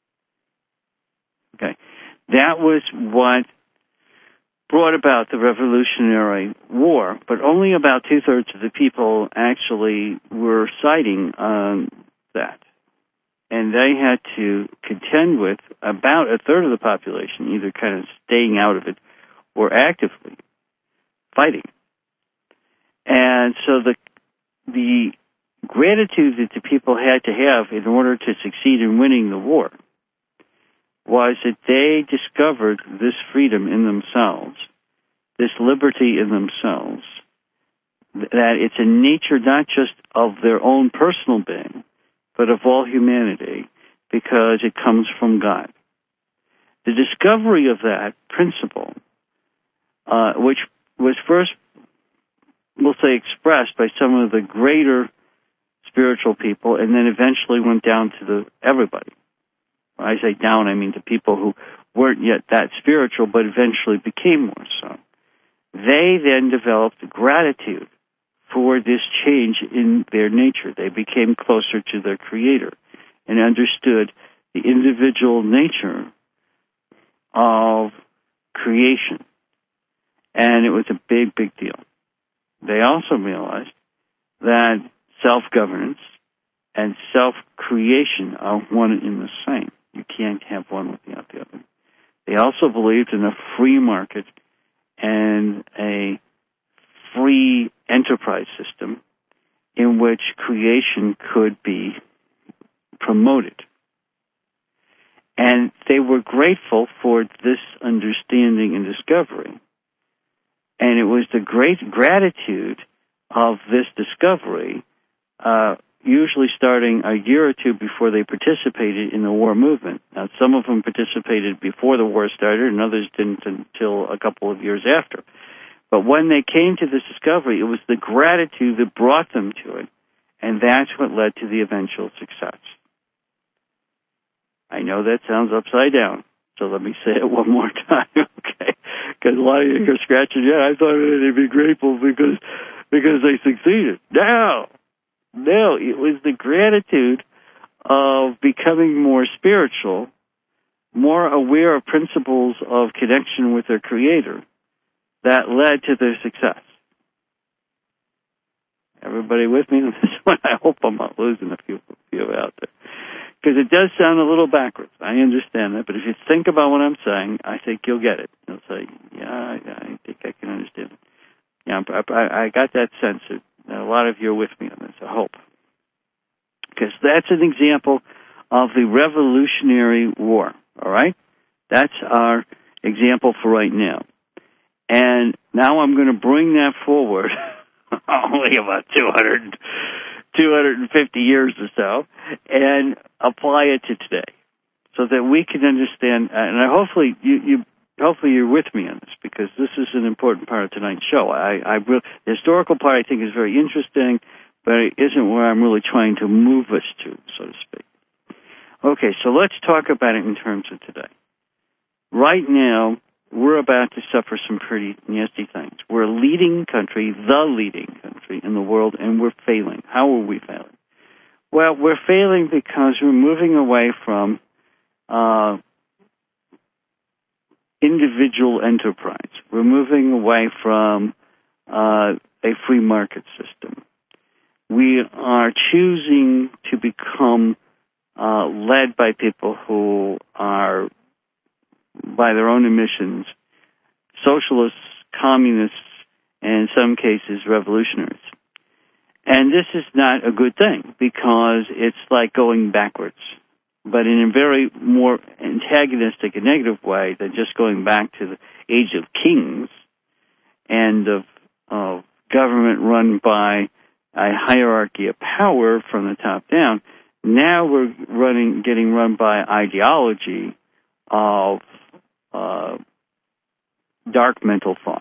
Speaker 1: Okay, that was what brought about the Revolutionary War, but only about two-thirds of the people actually were siding on that. And they had to contend with about a third of the population, either kind of staying out of it or actively fighting. And so the gratitude that the people had to have in order to succeed in winning the war was that they discovered this freedom in themselves, this liberty in themselves, that it's a nature not just of their own personal being, but of all humanity, because it comes from God. The discovery of that principle, which was first, we'll say, expressed by some of the greater spiritual people, and then eventually went down to everybody. When I say down, I mean to people who weren't yet that spiritual, but eventually became more so. They then developed gratitude for this change in their nature. They became closer to their Creator and understood the individual nature of creation. And it was a big, big deal. They also realized that self-governance and self-creation are one and the same. You can't have one without the other. They also believed in a free market and a free enterprise system in which creation could be promoted. And they were grateful for this understanding and discovery. And it was the great gratitude of this discovery, usually starting a year or two before they participated in the war movement. Now, some of them participated before the war started, and others didn't until a couple of years after. But when they came to this discovery, it was the gratitude that brought them to it, and that's what led to the eventual success. I know that sounds upside down, so let me say it one more time, okay? Because a lot of you are scratching, I thought they'd be grateful because they succeeded. No, it was the gratitude of becoming more spiritual, more aware of principles of connection with their Creator, that led to their success. Everybody with me on this one? I hope I'm not losing a few out there. Because it does sound a little backwards. I understand that. But if you think about what I'm saying, I think you'll get it. You'll say, I think I can understand it. Yeah, I got that sense that a lot of you are with me on this, I hope. Because that's an example of the Revolutionary War, all right? That's our example for right now. And now I'm going to bring that forward only about 250 years or so and apply it to today so that we can understand, and hopefully you're with me on this because this is an important part of tonight's show. The historical part I think is very interesting, but it isn't where I'm really trying to move us to, so to speak. Okay, so let's talk about it in terms of today. Right now, we're about to suffer some pretty nasty things. We're a leading country, the leading country in the world, and we're failing. How are we failing? Well, we're failing because we're moving away from individual enterprise. We're moving away from a free market system. We are choosing to become led by people who are, by their own admissions, socialists, communists, and in some cases revolutionaries. And this is not a good thing because it's like going backwards, but in a very more antagonistic and negative way than just going back to the age of kings and of government run by a hierarchy of power from the top down. Now we're getting run by ideology of dark mental thought.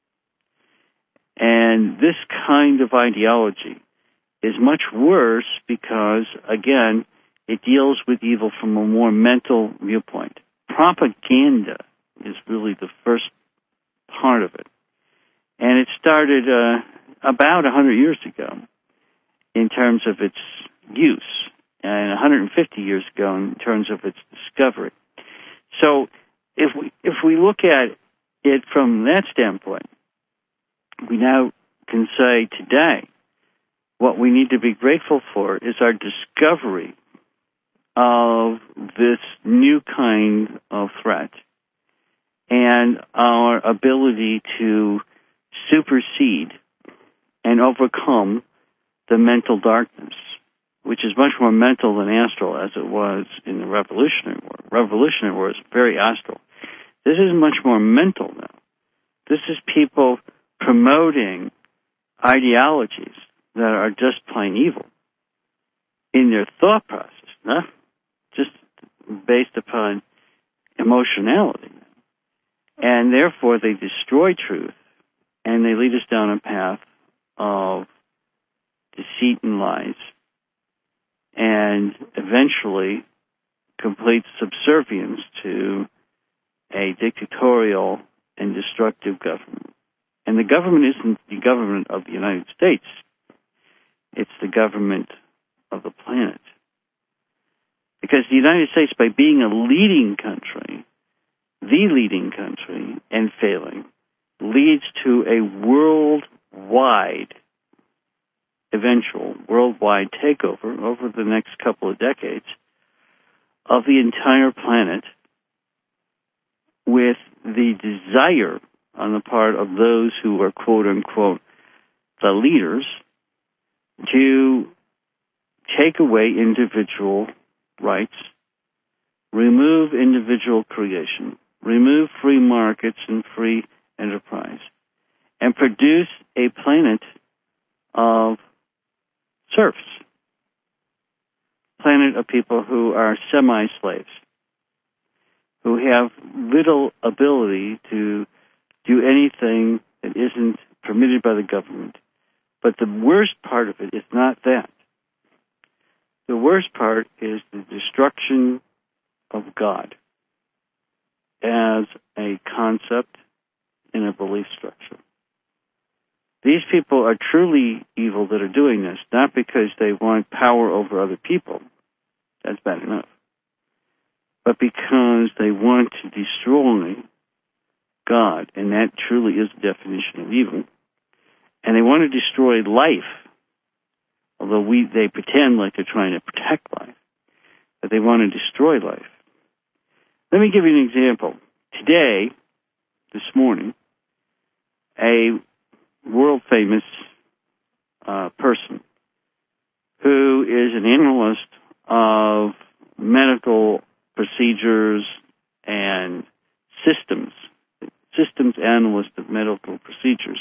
Speaker 1: And this kind of ideology is much worse because, again, it deals with evil from a more mental viewpoint. Propaganda is really the first part of it. And it started about 100 years ago in terms of its use, and 150 years ago in terms of its discovery. So if we look at it from that standpoint, we now can say today what we need to be grateful for is our discovery of this new kind of threat and our ability to supersede and overcome the mental darkness, which is much more mental than astral as it was in the Revolutionary War. Revolutionary War is very astral. This is much more mental now. This is people promoting ideologies that are just plain evil in their thought process, not just based upon emotionality. And therefore they destroy truth and they lead us down a path of deceit and lies and eventually complete subservience to a dictatorial and destructive government. And the government isn't the government of the United States. It's the government of the planet. Because the United States, by being a leading country, the leading country, and failing, leads to a eventual worldwide takeover over the next couple of decades of the entire planet, with the desire on the part of those who are quote-unquote the leaders to take away individual rights, remove individual creation, remove free markets and free enterprise, and produce a planet of serfs, planet of people who are semi-slaves, who have little ability to do anything that isn't permitted by the government. But the worst part of it is not that. The worst part is the destruction of God as a concept and a belief structure. These people are truly evil that are doing this, not because they want power over other people. That's bad enough. But because they want to destroy God, and that truly is the definition of evil. And they want to destroy life, although they pretend like they're trying to protect life, but they want to destroy life. Let me give you an example. Today, this morning, a world-famous person who is an analyst of medical procedures and systems analyst of medical procedures,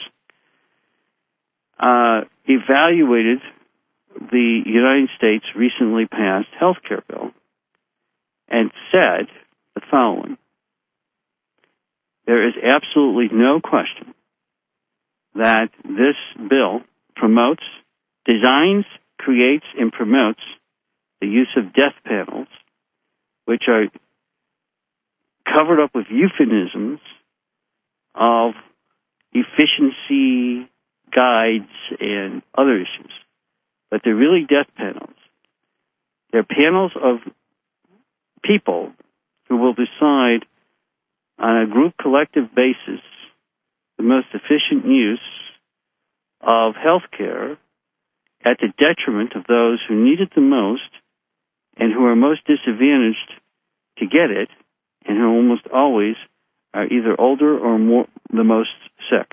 Speaker 1: evaluated the United States recently passed health care bill and said the following: there is absolutely no question that this bill promotes designs, creates, and promotes the use of death panels, which are covered up with euphemisms of efficiency guides and other issues. But they're really death panels. They're panels of people who will decide on a group collective basis the most efficient use of health care at the detriment of those who need it the most and who are most disadvantaged to get it, and who almost always are either older or the most sick.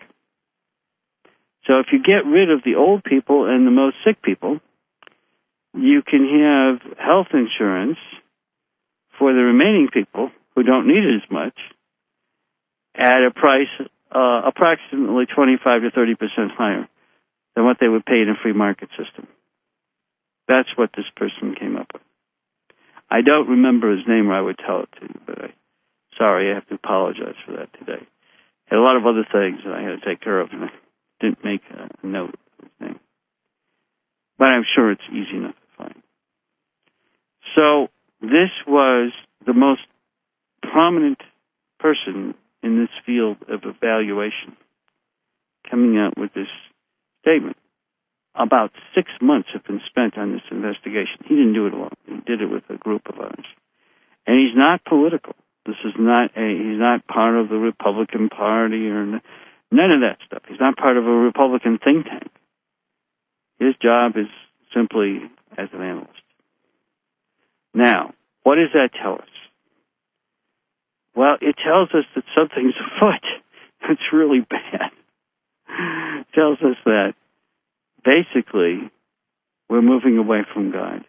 Speaker 1: So if you get rid of the old people and the most sick people, you can have health insurance for the remaining people who don't need it as much at a price approximately 25 to 30% higher than what they would pay in a free market system. That's what this person came up with. I don't remember his name or I would tell it to you, but sorry, I have to apologize for that today. I had a lot of other things that I had to take care of, and I didn't make a note of his name. But I'm sure it's easy enough to find. So this was the most prominent person in this field of evaluation coming out with this statement. About 6 months have been spent on this investigation. He didn't do it alone. He did it with a group of others. And he's not political. This is not he's not part of the Republican Party or none of that stuff. He's not part of a Republican think tank. His job is simply as an analyst. Now, what does that tell us? Well, it tells us that something's afoot. It's really bad. It tells us that basically we're moving away from God.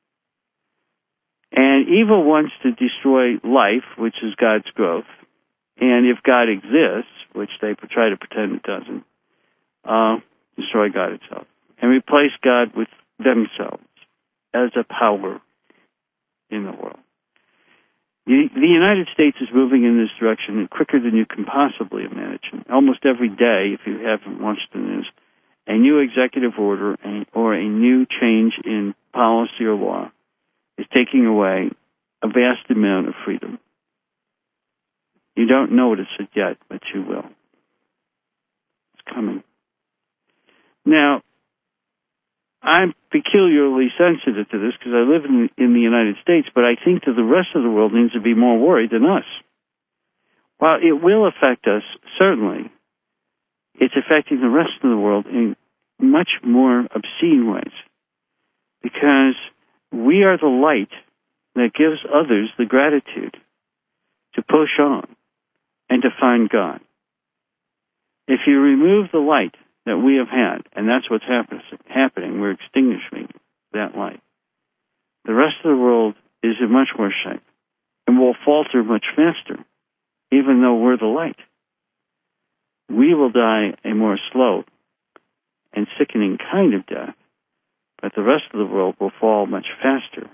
Speaker 1: And evil wants to destroy life, which is God's growth. And if God exists, which they try to pretend it doesn't, destroy God itself. And replace God with themselves as a power in the world. The United States is moving in this direction quicker than you can possibly imagine. Almost every day, if you haven't watched the news, a new executive order or a new change in policy or law is taking away a vast amount of freedom. You don't notice it yet, but you will. It's coming. Now, I'm peculiarly sensitive to this because I live in the United States, but I think that the rest of the world needs to be more worried than us. While it will affect us, certainly, it's affecting the rest of the world in much more obscene ways, because we are the light that gives others the gratitude to push on and to find God. If you remove the light that we have had, and that's what's happening, we're extinguishing that light, the rest of the world is in much worse shape and will falter much faster, even though we're the light. We will die a more slow and sickening kind of death, but the rest of the world will fall much faster.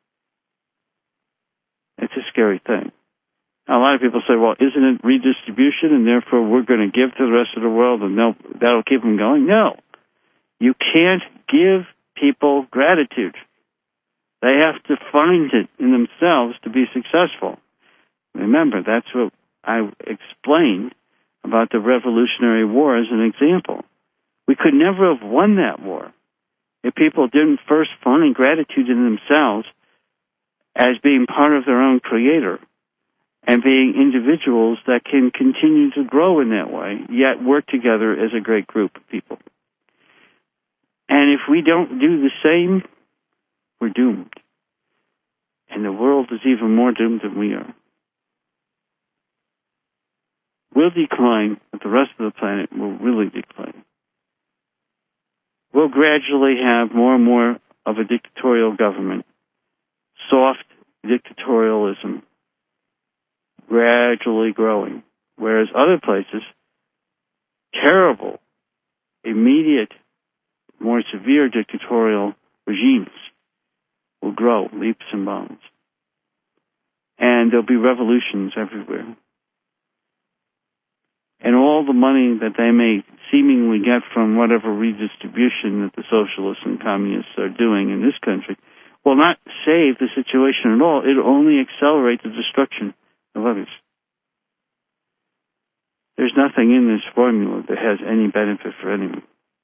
Speaker 1: It's a scary thing. Now, a lot of people say, well, isn't it redistribution, and therefore we're going to give to the rest of the world, and that'll keep them going? No. You can't give people gratitude. They have to find it in themselves to be successful. Remember, that's what I explained about the Revolutionary War as an example. We could never have won that war if people didn't first find gratitude in themselves as being part of their own creator and being individuals that can continue to grow in that way, yet work together as a great group of people. And if we don't do the same, we're doomed. And the world is even more doomed than we are. We'll decline, but the rest of the planet will really decline. We'll gradually have more and more of a dictatorial government, soft dictatorialism, gradually growing, whereas other places, terrible, immediate, more severe dictatorial regimes will grow leaps and bounds. And there'll be revolutions everywhere. And all the money that they may seemingly get from whatever redistribution that the socialists and communists are doing in this country will not save the situation at all. It'll only accelerate the destruction of others. There's nothing in this formula that has any benefit for anyone.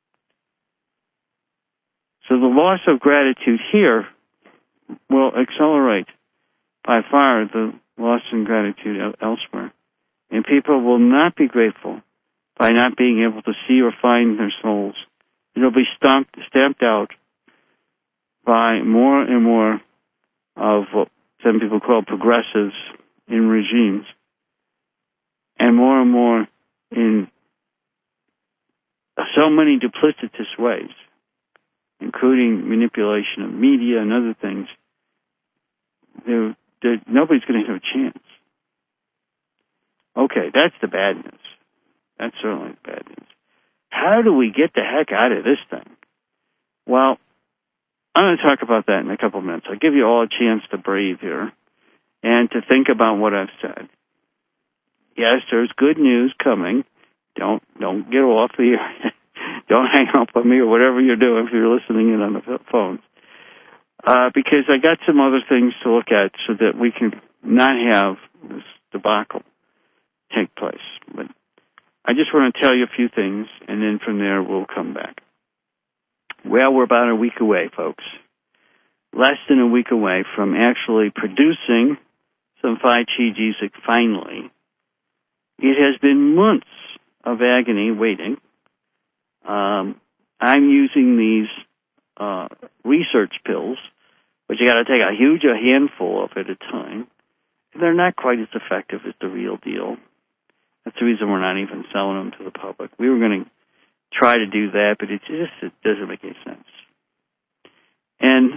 Speaker 1: So the loss of gratitude here will accelerate by far the loss in gratitude elsewhere. And people will not be grateful by not being able to see or find their souls. It'll be stamped out by more and more of what some people call progressives in regimes, and more in so many duplicitous ways, including manipulation of media and other things. Nobody's going to have a chance. Okay, that's the bad news. That's certainly the bad news. How do we get the heck out of this thing? Well, I'm going to talk about that in a couple of minutes. I'll give you all a chance to breathe here and to think about what I've said. Yes, there's good news coming. Don't get off the don't hang up on me or whatever you're doing if you're listening in on the phones. Because I got some other things to look at so that we can not have this debacle take place. But I just want to tell you a few things, and then from there we'll come back. Well, we're about a week away, folks. Less than a week away from actually producing some 5G finally. It has been months of agony waiting. I'm using these research pills, but you got to take a huge handful of at a time. They're not quite as effective as the real deal. That's the reason we're not even selling them to the public. We were going to try to do that, but it doesn't make any sense. And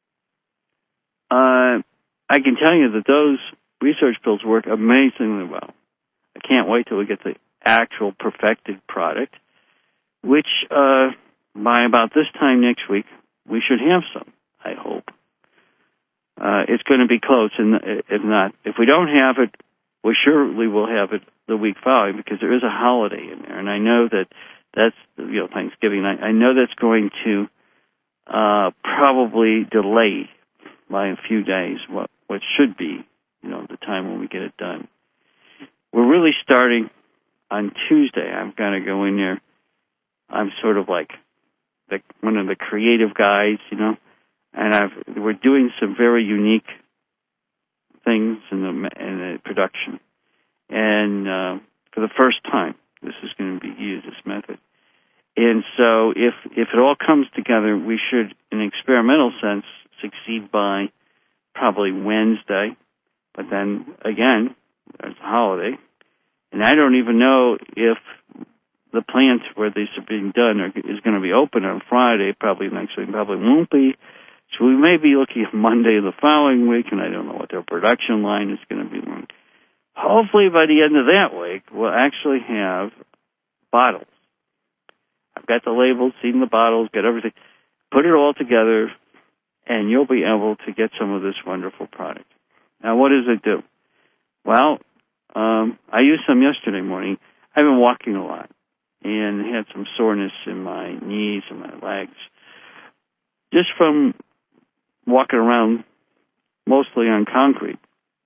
Speaker 1: I can tell you that those research pills work amazingly well. I can't wait till we get the actual perfected product, which by about this time next week, we should have some, I hope. It's going to be close, and if we don't have it, we surely will have it the week following, because there is a holiday in there, and I know that's Thanksgiving night. I know that's going to probably delay by a few days what should be, the time when we get it done. We're really starting on Tuesday. I'm going to go in there. I'm sort of like one of the creative guys, and we're doing some very unique things in the production. And for the first time, this is going to be used, this method. And so if it all comes together, we should, in an experimental sense, succeed by probably Wednesday. But then, again, there's a holiday. And I don't even know if the plant where these are being done is going to be open on Friday, probably next week, probably won't be. So we may be looking at Monday of the following week, and I don't know what their production line is going to be like. Hopefully by the end of that week, we'll actually have bottles. I've got the labels, seen the bottles, got everything. Put it all together, and you'll be able to get some of this wonderful product. Now, what does it do? Well, I used some yesterday morning. I've been walking a lot and had some soreness in my knees and my legs just from walking around mostly on concrete.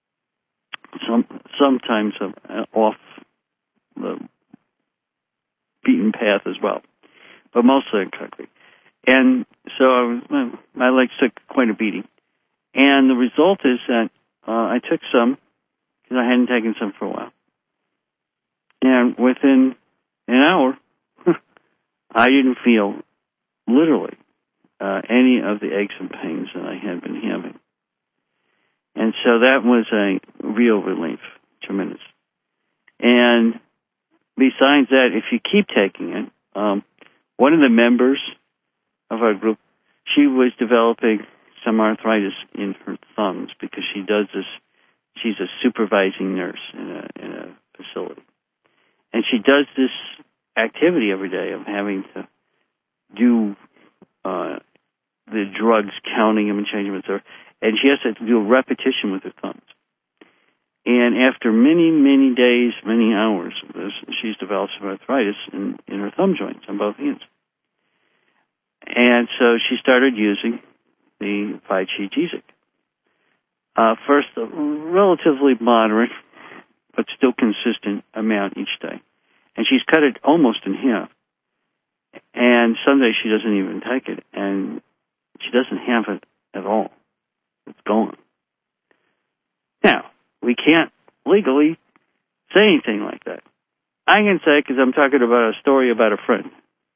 Speaker 1: Sometimes off the beaten path as well, but mostly on concrete. And so my legs took quite a beating. And the result is that I took some, because I hadn't taken some for a while. And within an hour, I didn't feel, literally, any of the aches and pains that I had been having. And so that was a real relief, tremendous. And besides that, if you keep taking it, one of the members of our group, she was developing some arthritis in her thumbs because she does this. She's a supervising nurse in a facility. And she does this activity every day of having to do the drugs, counting them and changing them. And she has to do a repetition with her thumbs. And after many, many days, many hours of she's developed some arthritis in her thumb joints on both hands. And so she started using the Vychyl. First, a relatively moderate, but still consistent amount each day. And she's cut it almost in half. And some days she doesn't even take it, and she doesn't have it at all. It's gone. Now, we can't legally say anything like that. I can say because I'm talking about a story about a friend.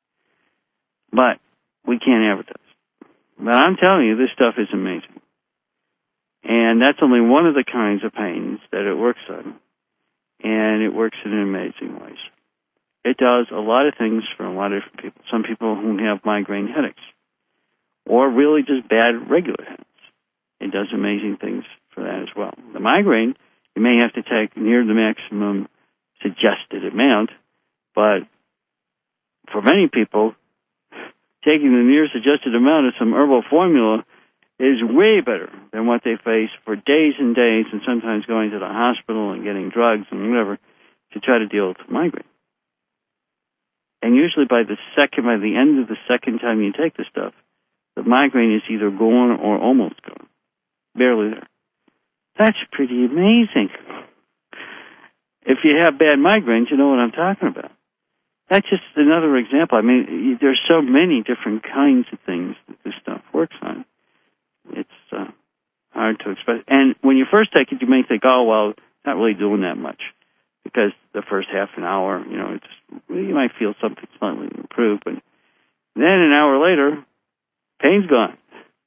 Speaker 1: But we can't advertise. But I'm telling you, this stuff is amazing. And that's only one of the kinds of pains that it works on. And it works in amazing ways. It does a lot of things for a lot of different people. Some people who have migraine headaches, or really just bad regular headaches. It does amazing things for that as well. The migraine, you may have to take near the maximum suggested amount, but for many people, taking the near suggested amount of some herbal formula is way better than what they face for days and days, and sometimes going to the hospital and getting drugs and whatever to try to deal with the migraine. And usually by the end of the second time you take the stuff, the migraine is either gone or almost gone. Barely there. That's pretty amazing. If you have bad migraines, you know what I'm talking about. That's just another example. I mean, there's so many different kinds of things that this stuff works on. It's hard to express. And when you first take it, you may think, oh, well, it's not really doing that much. Because the first half an hour, you might feel something slightly improved. But then an hour later, pain's gone.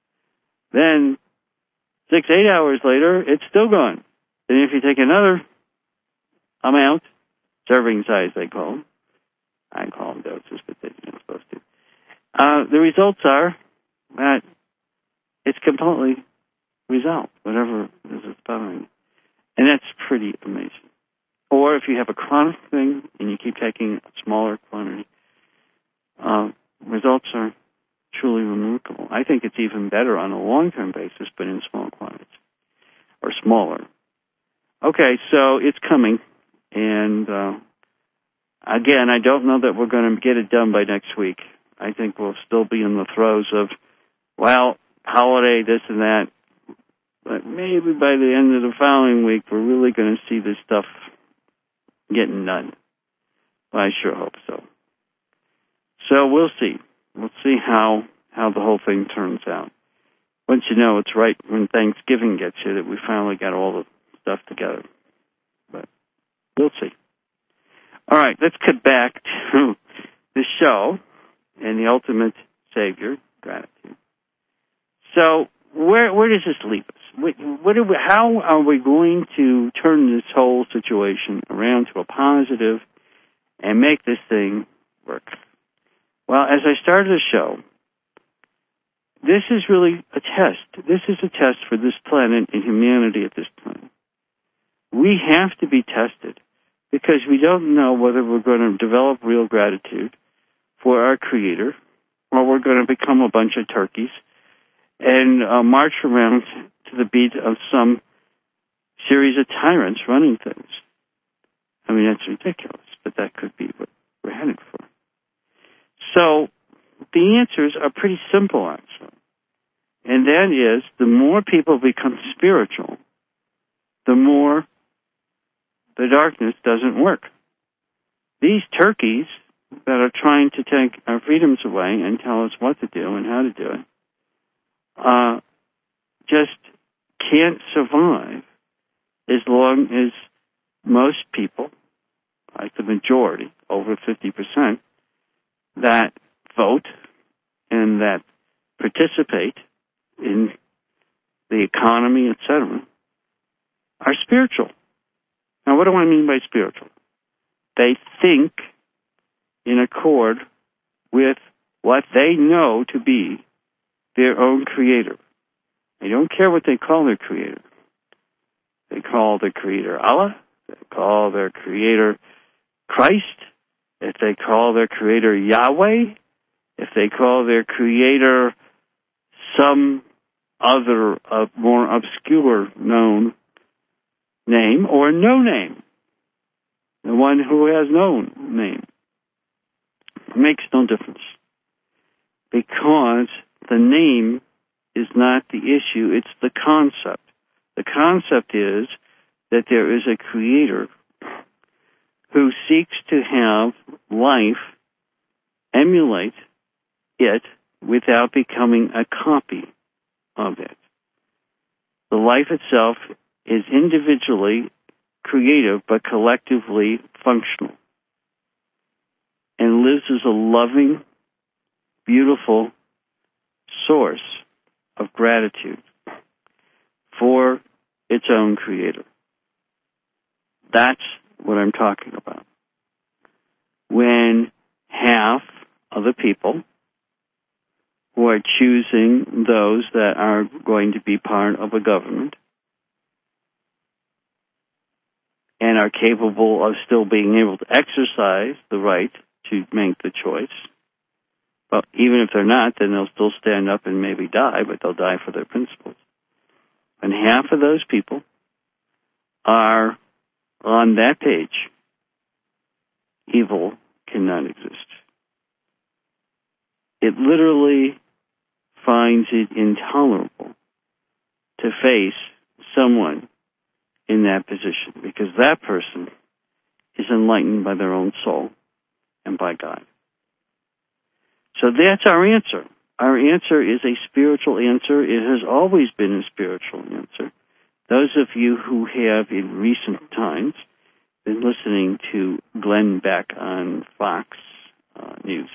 Speaker 1: Then 6-8 hours later, it's still gone. Then if you take another amount, serving size they call them, I call them doses, but they're not supposed to. The results are that it's completely resolved, whatever it is it's bothering you. And that's pretty amazing. Or if you have a chronic thing and you keep taking a smaller quantity, results are truly remarkable. I think it's even better on a long-term basis, but in small quantities, or smaller. Okay, so it's coming, and again, I don't know that we're going to get it done by next week. I think we'll still be in the throes of, holiday, this and that, but maybe by the end of the following week, we're really going to see this stuff getting done. Well, I sure hope so. So we'll see. We'll see how the whole thing turns out. Once you know, it's right when Thanksgiving gets here that we finally got all the stuff together. But we'll see. All right, let's get back to the show and the ultimate savior, gratitude. So where does this leave us? How are we going to turn this whole situation around to a positive and make this thing work? Well, as I started the show, this is really a test. This is a test for this planet and humanity at this time. We have to be tested because we don't know whether we're going to develop real gratitude for our Creator or we're going to become a bunch of turkeys and march around to the beat of some series of tyrants running things. I mean, that's ridiculous, but that could be what we're headed for. So the answers are pretty simple, actually. And that is, the more people become spiritual, the more the darkness doesn't work. These turkeys that are trying to take our freedoms away and tell us what to do and how to do it, just can't survive as long as most people, like the majority, over 50%, that vote and that participate in the economy, etc., are spiritual. Now, what do I mean by spiritual? They think in accord with what they know to be their own Creator. They don't care what they call their Creator. They call their Creator Allah. They call their Creator Christ. If they call their Creator Yahweh. If they call their Creator some other more obscure known name or no name. the one who has no name. It makes no difference, because the name is not the issue, it's the concept. The concept is that there is a creator who seeks to have life emulate it without becoming a copy of it. The life itself is individually creative but collectively functional, and lives as a loving, beautiful source of gratitude for its own creator. That's what I'm talking about. When half of the people who are choosing those that are going to be part of a government and are capable of still being able to exercise the right to make the choice. But even if they're not, then they'll still stand up and maybe die, but they'll die for their principles. And half of those people are on that page. Evil cannot exist. It literally finds it intolerable to face someone in that position, because that person is enlightened by their own soul and by God. So that's our answer. Our answer is a spiritual answer. It has always been a spiritual answer. Those of you who have in recent times been listening to Glenn Beck on Fox News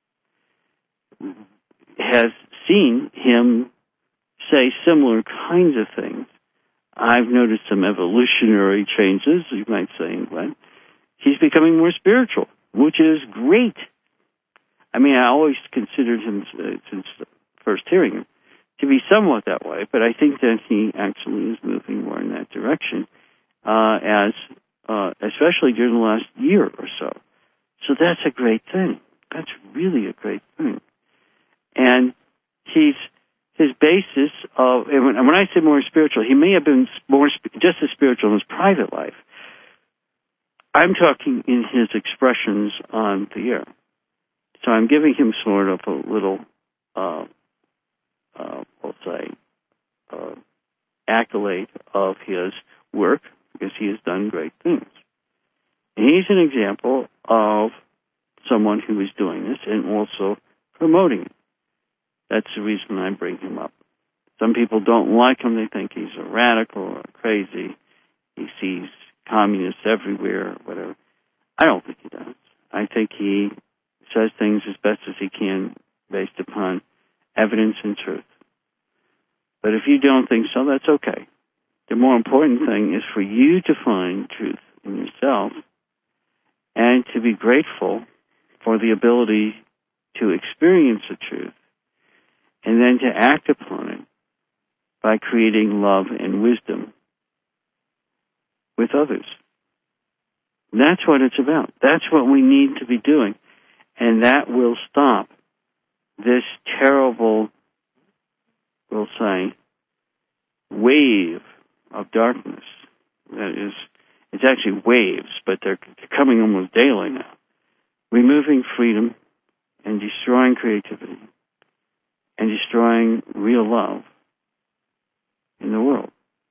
Speaker 1: has seen him say similar kinds of things. I've noticed some evolutionary changes, you might say, in Glenn. He's becoming more spiritual, which is great. I mean, I always considered him, since first hearing him, to be somewhat that way, but I think that he actually is moving more in that direction, especially during the last year or so. So that's a great thing. That's really a great thing. And his basis of, and when I say more spiritual, he may have been more just as spiritual in his private life. I'm talking in his expressions on the air. So I'm giving him sort of a little, we'll say, accolade of his work, because he has done great things. And he's an example of someone who is doing this and also promoting it. That's the reason I bring him up. Some people don't like him. They think he's a radical or crazy. He sees communists everywhere, or whatever. I don't think he does. I think he says things as best as he can based upon evidence and truth. But if you don't think so, that's okay. The more important thing is for you to find truth in yourself and to be grateful for the ability to experience the truth, and then to act upon it by creating love and wisdom with others. And that's what it's about. That's what we need to be doing. And that will stop this terrible, we'll say, wave of darkness. That is, it's actually waves, but they're coming almost daily now. Removing freedom and destroying creativity and destroying real love in the world.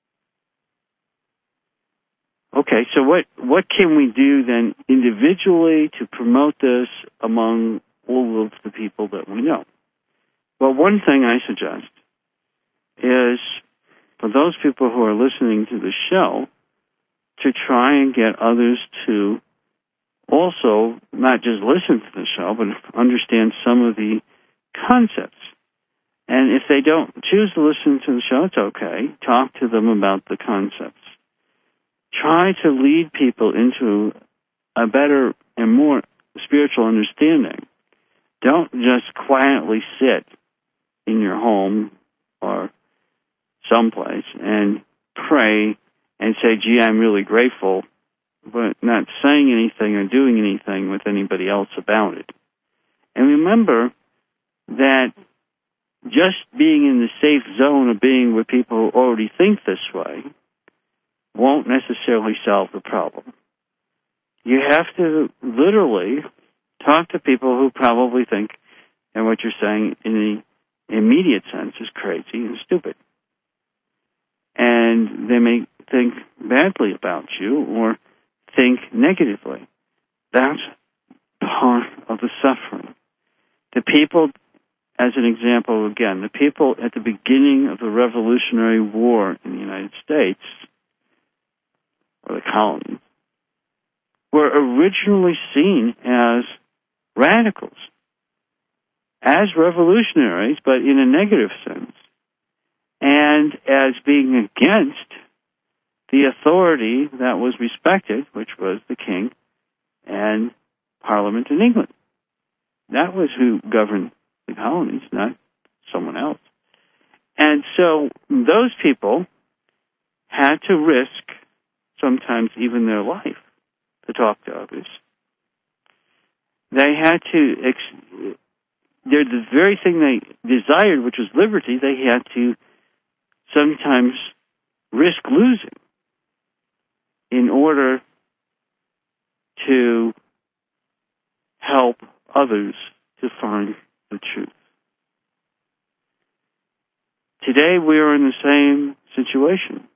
Speaker 1: Okay, so what can we do then individually to promote this among all of the people that we know? Well, one thing I suggest is for those people who are listening to the show to try and get others to also not just listen to the show, but understand some of the concepts. And if they don't choose to listen to the show, it's okay. Talk to them about the concepts. Try to lead people into a better and more spiritual understanding. Don't just quietly sit in your home or someplace and pray and say, gee, I'm really grateful, but not saying anything or doing anything with anybody else about it. And remember that just being in the safe zone of being with people who already think this way won't necessarily solve the problem. you have to literally talk to people who probably think, and what you're saying in the immediate sense is crazy and stupid. And they may think badly about you or think negatively. That's part of the suffering. The people, as an example again, the people at the beginning of the Revolutionary War in the United States, or the colonies, were originally seen as radicals, as revolutionaries, but in a negative sense, and as being against the authority that was respected, which was the king and Parliament in England. That was who governed the colonies, not someone else. And so those people had to risk sometimes even their life to talk to others. They had to, the very thing they desired, which was liberty, they had to sometimes risk losing in order to help others to find the truth. Today we are in the same situation.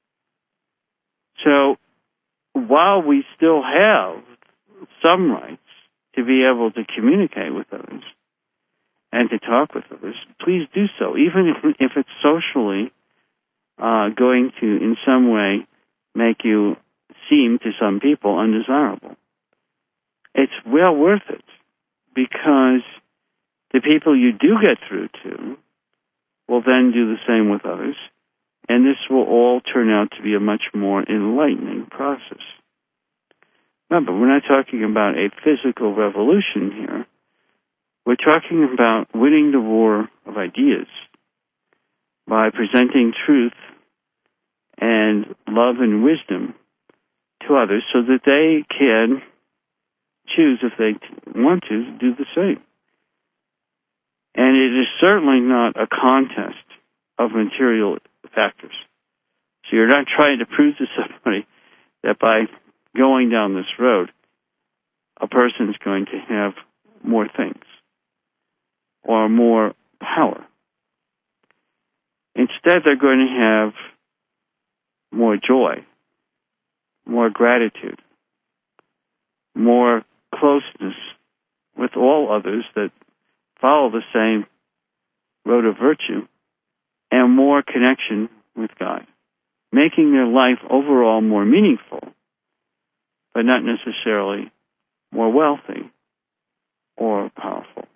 Speaker 1: So while we still have some rights to be able to communicate with others and to talk with others, please do so, even if it's socially going to in some way make you seem to some people undesirable. It's well worth it, because the people you do get through to will then do the same with others, and this will all turn out to be a much more enlightening process. Remember, we're not talking about a physical revolution here. We're talking about winning the war of ideas by presenting truth and love and wisdom to others so that they can choose, if they want to, do the same. And it is certainly not a contest of material factors. So you're not trying to prove to somebody that by going down this road, a person is going to have more things or more power. Instead, they're going to have more joy, more gratitude, more closeness with all others that follow the same road of virtue, and more connection with God, making their life overall more meaningful, but not necessarily more wealthy or powerful.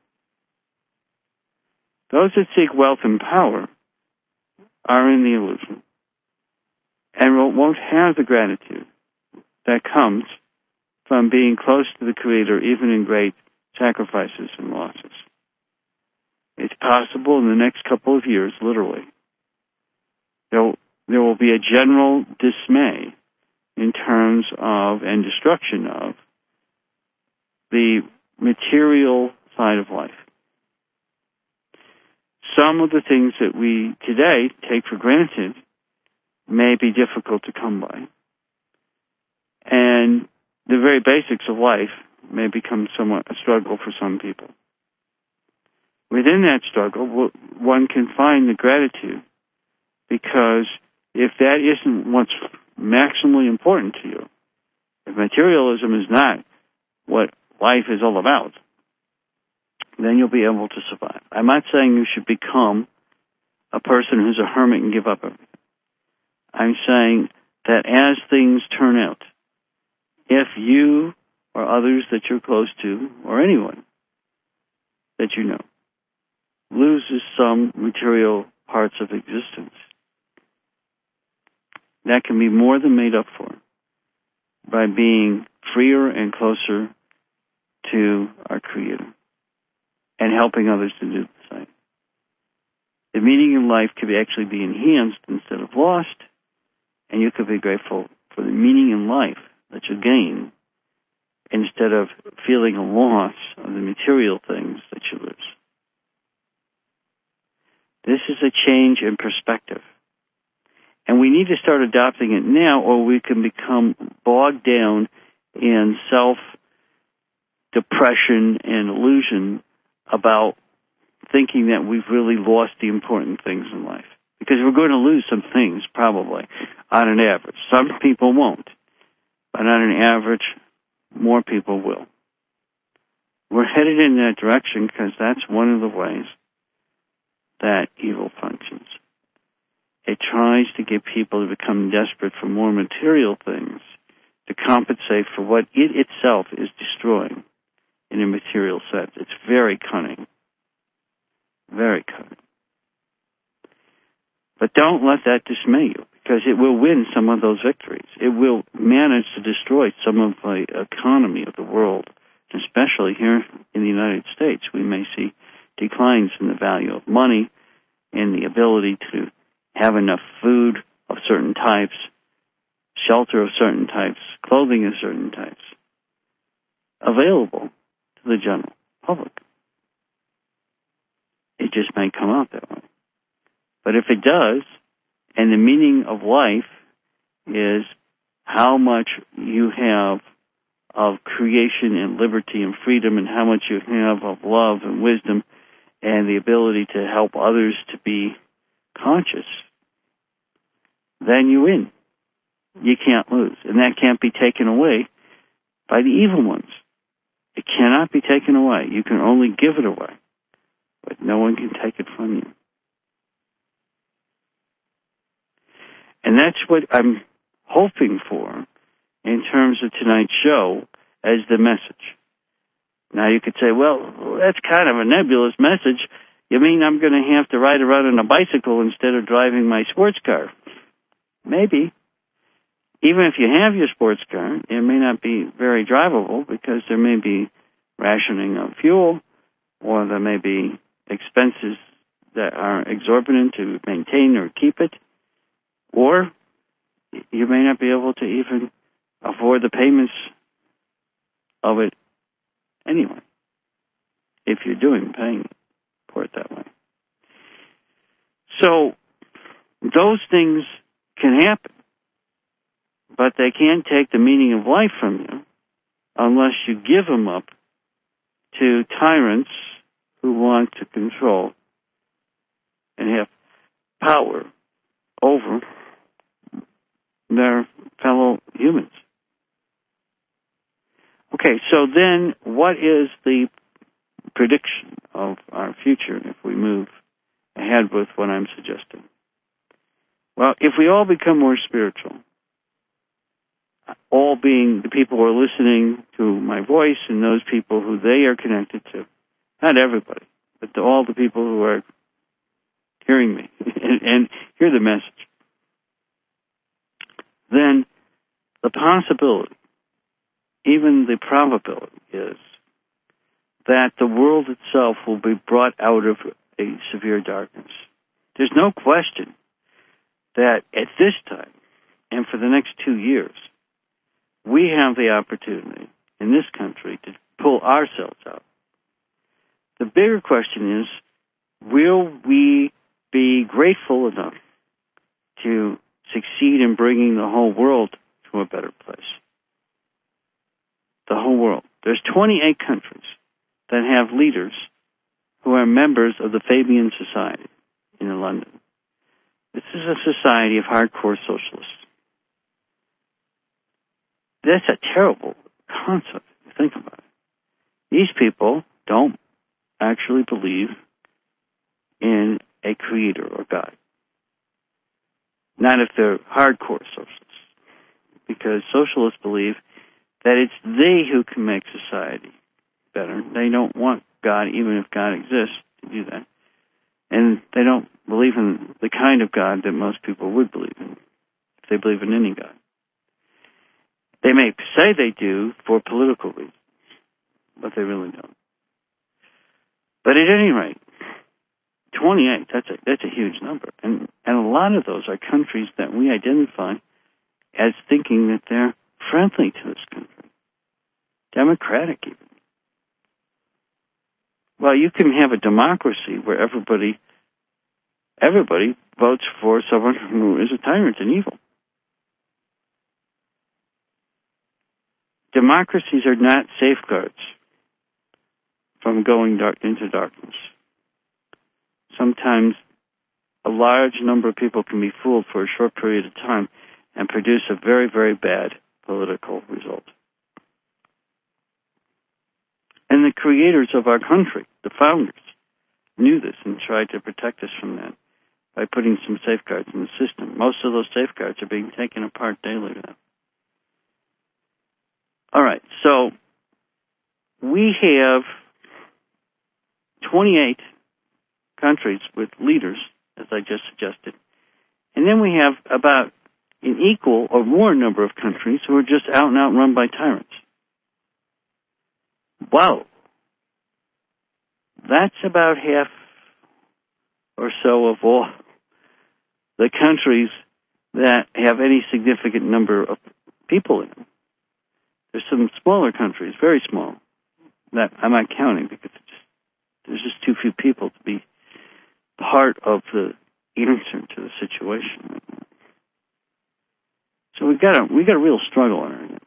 Speaker 1: Those that seek wealth and power are in the illusion and won't have the gratitude that comes from being close to the Creator, even in great sacrifices and losses. It's possible in the next couple of years, literally, there will be a general dismay in terms of and destruction of the material side of life. Some of the things that we today take for granted may be difficult to come by. And the very basics of life may become somewhat a struggle for some people. Within that struggle, one can find the gratitude, because if that isn't what's maximally important to you, if materialism is not what life is all about, then you'll be able to survive. I'm not saying you should become a person who's a hermit and give up everything. I'm saying that as things turn out, if you or others that you're close to, or anyone that you know, loses some material parts of existence, that can be more than made up for by being freer and closer to our Creator and helping others to do the same. The meaning in life could actually be enhanced instead of lost, and you could be grateful for the meaning in life that you gain instead of feeling a loss of the material things that you lose. This is a change in perspective. And we need to start adopting it now, or we can become bogged down and self-depression and illusion about thinking that we've really lost the important things in life. Because we're going to lose some things, probably, on an average. Some people won't, but on an average, more people will. We're headed in that direction because that's one of the ways that evil functions. It tries to get people to become desperate for more material things to compensate for what it itself is destroying in a material sense. It's very cunning. Very cunning. But don't let that dismay you, because it will win some of those victories. It will manage to destroy some of the economy of the world, especially here in the United States. We may see declines in the value of money and the ability to have enough food of certain types, shelter of certain types, clothing of certain types, available to the general public. It just may come out that way. But if it does, and the meaning of life is how much you have of creation and liberty and freedom, and how much you have of love and wisdom and the ability to help others to be conscious, then you win. You can't lose. And that can't be taken away by the evil ones. It cannot be taken away. You can only give it away. But no one can take it from you. And that's what I'm hoping for in terms of tonight's show as the message. Now you could say, well, that's kind of a nebulous message. You mean I'm going to have to ride around on a bicycle instead of driving my sports car? Maybe. Even if you have your sports car, it may not be very drivable because there may be rationing of fuel, or there may be expenses that are exorbitant to maintain or keep it, or you may not be able to even afford the payments of it anyway, if you're paying for it that way. So those things can happen, but they can't take the meaning of life from you unless you give them up to tyrants who want to control and have power over their fellow humans. Okay, so then what is the prediction of our future if we move ahead with what I'm suggesting? Well, if we all become more spiritual, all being the people who are listening to my voice and those people who they are connected to, not everybody, but to all the people who are hearing me and hear the message, then the possibility, even the probability, is that the world itself will be brought out of a severe darkness. There's no question that at this time, and for the next 2 years, we have the opportunity in this country to pull ourselves out. The bigger question is, will we be grateful enough to succeed in bringing the whole world to a better place? The whole world. There's 28 countries that have leaders who are members of the Fabian Society in London. This is a society of hardcore socialists. That's a terrible concept, if you think about it. These people don't actually believe in a creator or God. Not if they're hardcore socialists. Because socialists believe that it's they who can make society better. They don't want God, even if God exists, to do that. And they don't believe in the kind of God that most people would believe in, if they believe in any God. They may say they do for political reasons, but they really don't. But at any rate, 28, that's a huge number. And a lot of those are countries that we identify as thinking that they're friendly to this country, democratic even. Well, you can have a democracy where everybody votes for someone who is a tyrant and evil. democracies are not safeguards from going into darkness. Sometimes a large number of people can be fooled for a short period of time and produce a very, very bad political result. And the creators of our country, the founders, knew this and tried to protect us from that by putting some safeguards in the system. Most of those safeguards are being taken apart daily now. All right, so we have 28 countries with leaders, as I just suggested, and then we have about an equal or more number of countries who are just out and out run by tyrants. Wow. That's about half or so of all the countries that have any significant number of people in them. There's some smaller countries, very small, that I'm not counting because there's just too few people to be part of the answer to the situation. So we got a real struggle on our hands.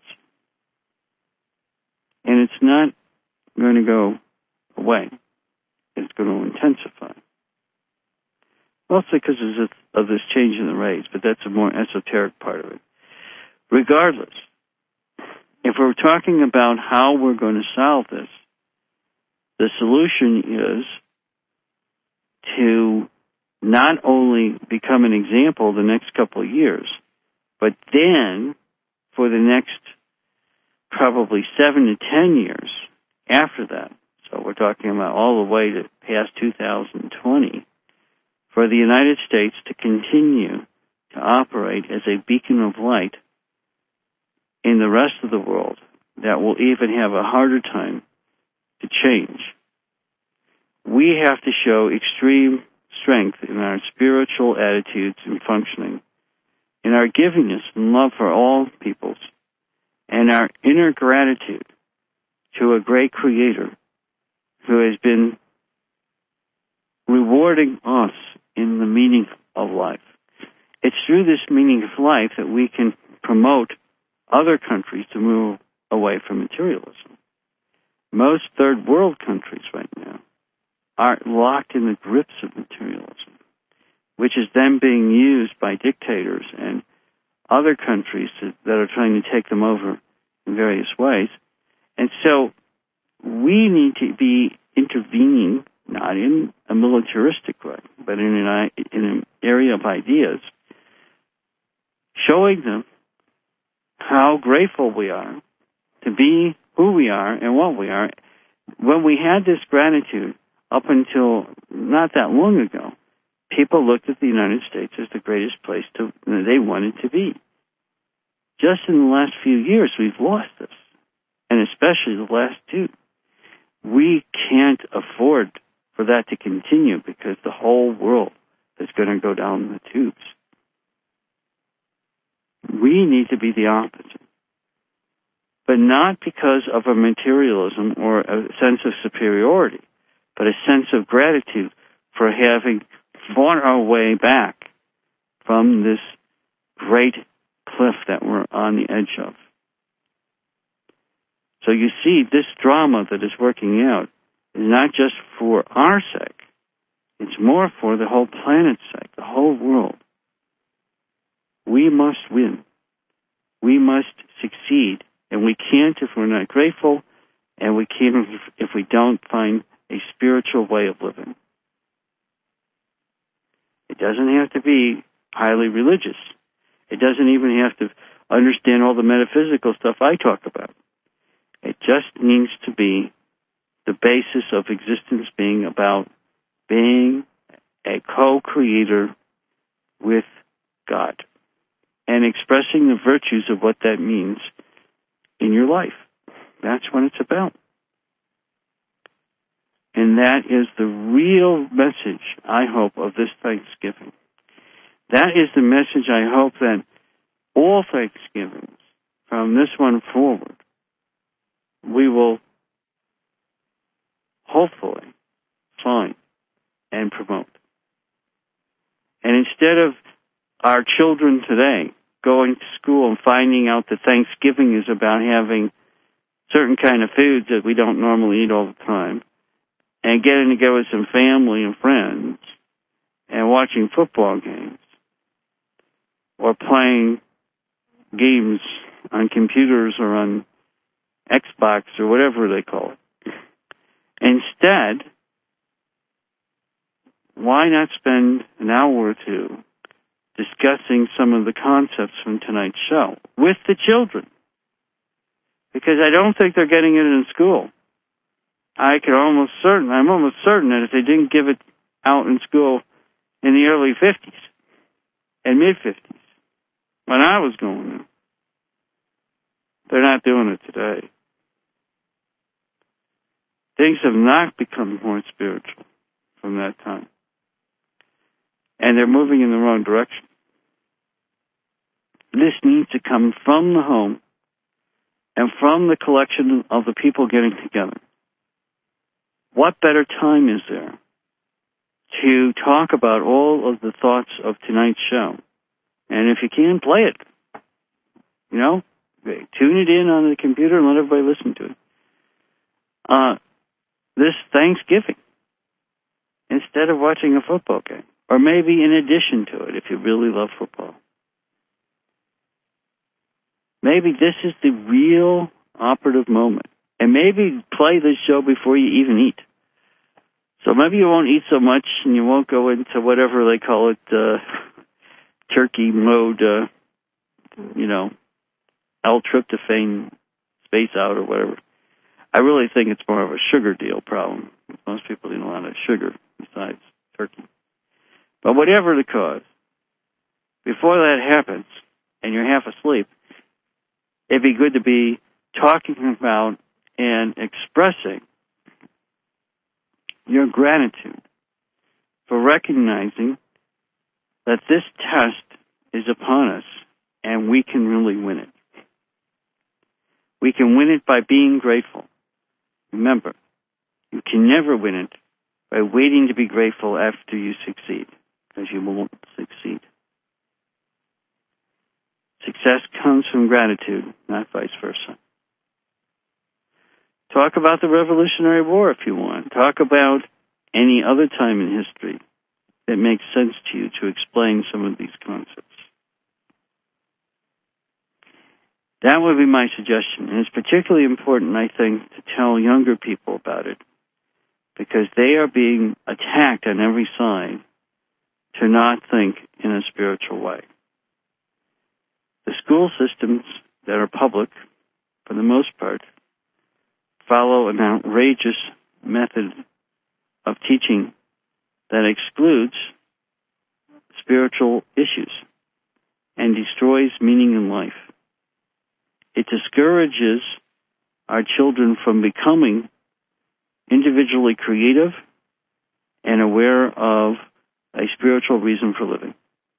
Speaker 1: And it's not going to go away. It's going to intensify. Mostly because of this change in the rays, but that's a more esoteric part of it. Regardless, if we're talking about how we're going to solve this, the solution is to not only become an example the next couple of years, but then for the next probably 7 to 10 years after that, so we're talking about all the way to past 2020, for the United States to continue to operate as a beacon of light in the rest of the world that will even have a harder time to change. We have to show extreme strength in our spiritual attitudes and functioning, in our givingness and love for all peoples, and our inner gratitude to a great Creator who has been rewarding us in the meaning of life. It's through this meaning of life that we can promote other countries to move away from materialism. Most third world countries right now are locked in the grips of materialism, which is then being used by dictators and other countries that are trying to take them over in various ways. And so we need to be intervening, not in a militaristic way, but in an area of ideas, showing them how grateful we are to be who we are and what we are. When we had this gratitude up until not that long ago, people looked at the United States as the greatest place they wanted to be. Just in the last few years, we've lost this, and especially the last two. We can't afford for that to continue because the whole world is going to go down the tubes. We need to be the opposite, but not because of a materialism or a sense of superiority, but a sense of gratitude for having fought our way back from this great cliff that we're on the edge of. So you see, this drama that is working out is not just for our sake. It's more for the whole planet's sake, the whole world. We must win. We must succeed. And we can't if we're not grateful, and we can't if we don't find a spiritual way of living. It doesn't have to be highly religious. It doesn't even have to understand all the metaphysical stuff I talk about. It just needs to be the basis of existence being about being a co-creator with God and expressing the virtues of what that means in your life. That's what it's about. And that is the real message, I hope, of this Thanksgiving. That is the message I hope that all Thanksgivings from this one forward we will hopefully find and promote. And instead of our children today going to school and finding out that Thanksgiving is about having certain kind of foods that we don't normally eat all the time, and getting together with some family and friends and watching football games or playing games on computers or on Xbox or whatever they call it. Instead, why not spend an hour or two discussing some of the concepts from tonight's show with the children? Because I don't think they're getting it in school. I'm almost certain that if they didn't give it out in school in the early 50s and mid-50s, when I was going there, they're not doing it today. Things have not become more spiritual from that time. And they're moving in the wrong direction. This needs to come from the home and from the collection of the people getting together. What better time is there to talk about all of the thoughts of tonight's show? And if you can, play it. You know, tune it in on the computer and let everybody listen to it. This Thanksgiving, instead of watching a football game, or maybe in addition to it, if you really love football. Maybe this is the real operative moment. And maybe play this show before you even eat. So maybe you won't eat so much and you won't go into whatever they call it, turkey mode, L-tryptophan space out or whatever. I really think it's more of a sugar deal problem. Most people eat a lot of sugar besides turkey. But whatever the cause, before that happens and you're half asleep, it'd be good to be talking about and expressing your gratitude for recognizing that this test is upon us and we can really win it. We can win it by being grateful. Remember, you can never win it by waiting to be grateful after you succeed, because you won't succeed. Success comes from gratitude, not vice versa. Talk about the Revolutionary War if you want. Talk about any other time in history that makes sense to you to explain some of these concepts. That would be my suggestion. And it's particularly important, I think, to tell younger people about it, because they are being attacked on every side to not think in a spiritual way. The school systems that are public, for the most part, follow an outrageous method of teaching that excludes spiritual issues and destroys meaning in life. It discourages our children from becoming individually creative and aware of a spiritual reason for living.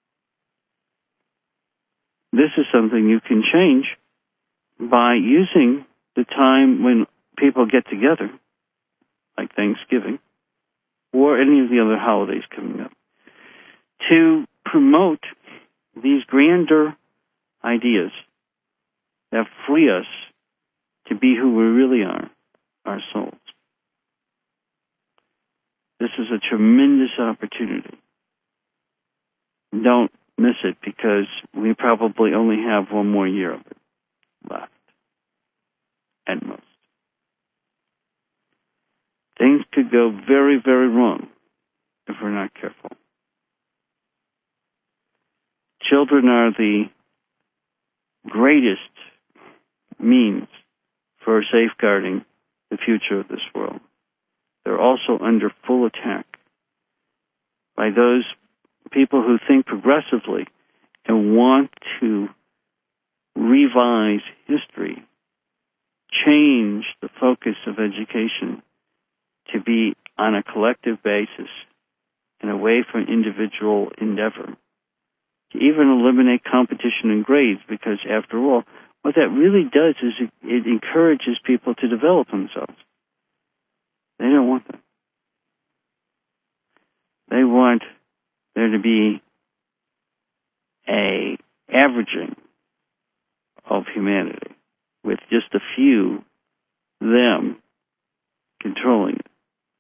Speaker 1: This is something you can change by using the time when people get together, like Thanksgiving, or any of the other holidays coming up, to promote these grander ideas that free us to be who we really are, our souls. This is a tremendous opportunity. Don't miss it, because we probably only have one more year of it left, at most. Things could go very, very wrong if we're not careful. Children are the greatest means for safeguarding the future of this world. They're also under full attack by those people who think progressively and want to revise history, change the focus of education to be on a collective basis and away from individual endeavor, to even eliminate competition in grades, because after all, what that really does is it encourages people to develop themselves. They don't want that. They want there to be a averaging of humanity with just a few them controlling it.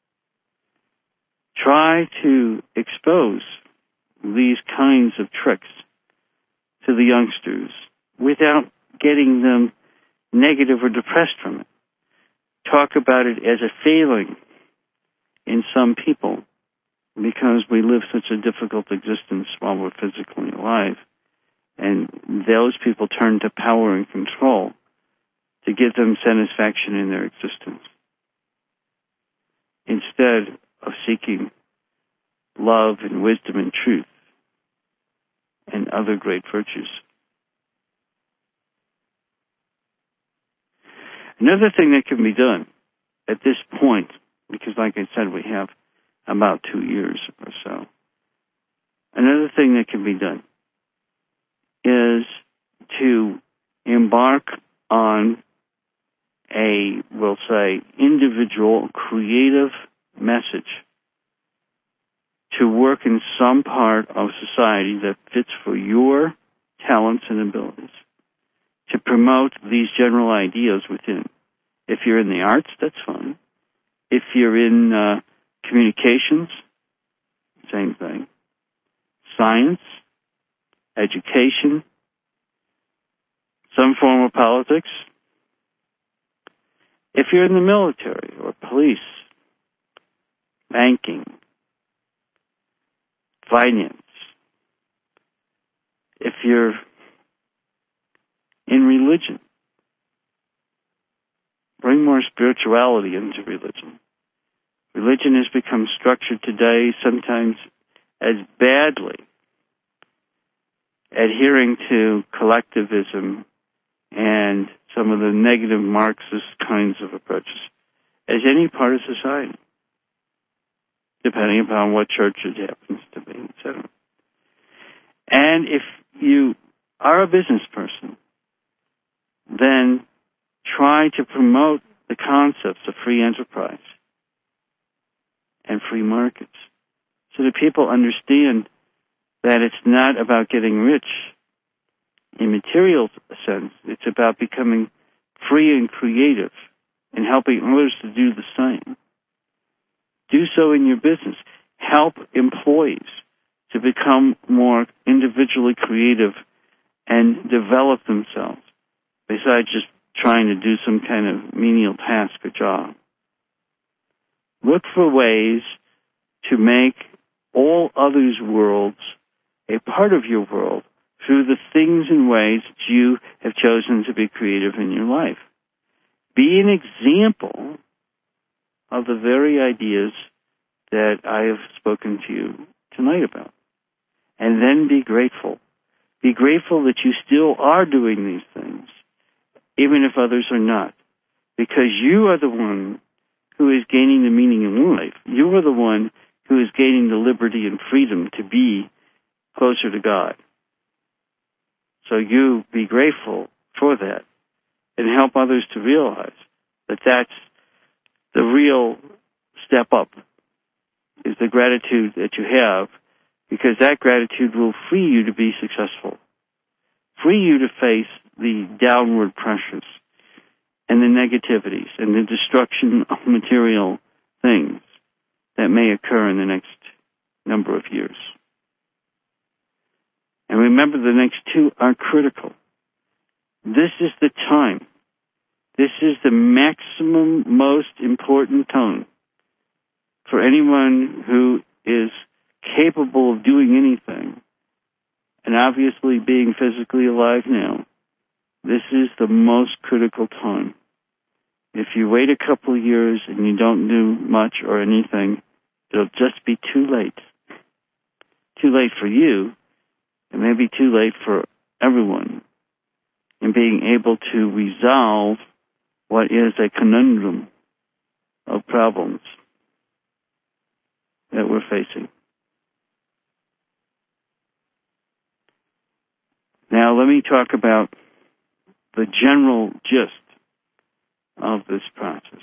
Speaker 1: Try to expose these kinds of tricks to the youngsters without getting them negative or depressed from it. Talk about it as a failing in some people because we live such a difficult existence while we're physically alive. And those people turn to power and control to give them satisfaction in their existence instead of seeking love and wisdom and truth and other great virtues. Another thing that can be done at this point, because like I said, we have about 2 years or so, another thing that can be done is to embark on a, we'll say, individual creative message to work in some part of society that fits for your talents and abilities, to promote these general ideas within. If you're in the arts, that's fine. If you're in communications, same thing. Science, education, some form of politics. If you're in the military or police, banking, finance, if you're in religion, bring more spirituality into religion. Religion has become structured today sometimes as badly adhering to collectivism and some of the negative Marxist kinds of approaches as any part of society, depending upon what church it happens to be, etc. And if you are a business person, then try to promote the concepts of free enterprise and free markets so that people understand that it's not about getting rich in material sense. It's about becoming free and creative and helping others to do the same. Do so in your business. Help employees to become more individually creative and develop themselves besides just trying to do some kind of menial task or job. Look for ways to make all others' worlds a part of your world through the things and ways that you have chosen to be creative in your life. Be an example of the very ideas that I have spoken to you tonight about. And then be grateful. Be grateful that you still are doing these things, even if others are not, because you are the one who is gaining the meaning in life. You are the one who is gaining the liberty and freedom to be closer to God. So you be grateful for that and help others to realize that that's the real step up, is the gratitude that you have, because that gratitude will free you to be successful, free you to face the downward pressures and the negativities and the destruction of material things that may occur in the next number of years. And remember, the next two are critical. This is the time. This is the maximum, most important time for anyone who is capable of doing anything, and obviously being physically alive now. This is the most critical time. If you wait a couple of years and you don't do much or anything, it'll just be too late. Too late for you, and maybe too late for everyone in being able to resolve what is a conundrum of problems that we're facing. Now, let me talk about the general gist of this process.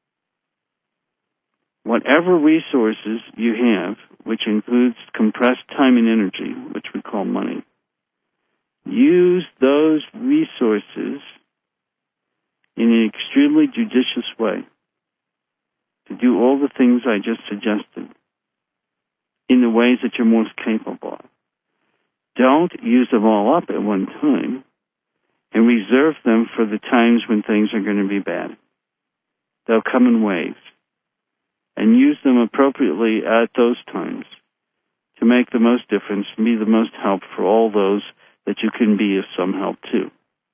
Speaker 1: Whatever resources you have, which includes compressed time and energy, which we call money, use those resources in an extremely extremely judicious way to do all the things I just suggested in the ways that you're most capable of. Don't use them all up at one time and reserve them for the times when things are going to be bad. They'll come in waves. And use them appropriately at those times to make the most difference and be the most help for all those that you can be of some help to.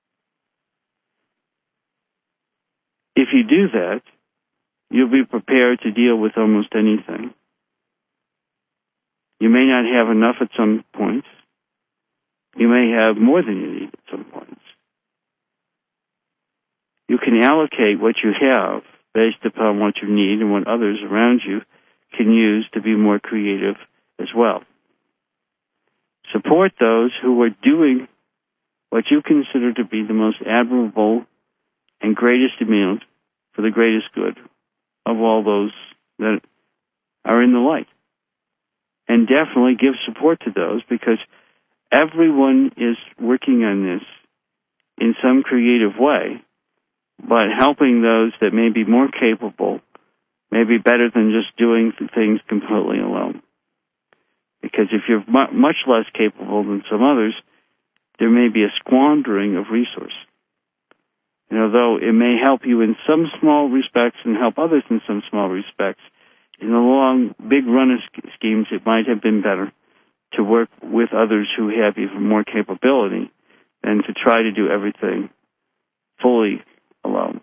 Speaker 1: If you do that, you'll be prepared to deal with almost anything. You may not have enough at some points. You may have more than you need at some points. You can allocate what you have based upon what you need and what others around you can use to be more creative as well. Support those who are doing what you consider to be the most admirable and greatest amount for the greatest good of all those that are in the light. And definitely give support to those, because everyone is working on this in some creative way, but helping those that may be more capable may be better than just doing things completely alone. Because if you're much less capable than some others, there may be a squandering of resource. And although it may help you in some small respects and help others in some small respects, in the long, big run of schemes, it might have been better to work with others who have even more capability than to try to do everything fully alone.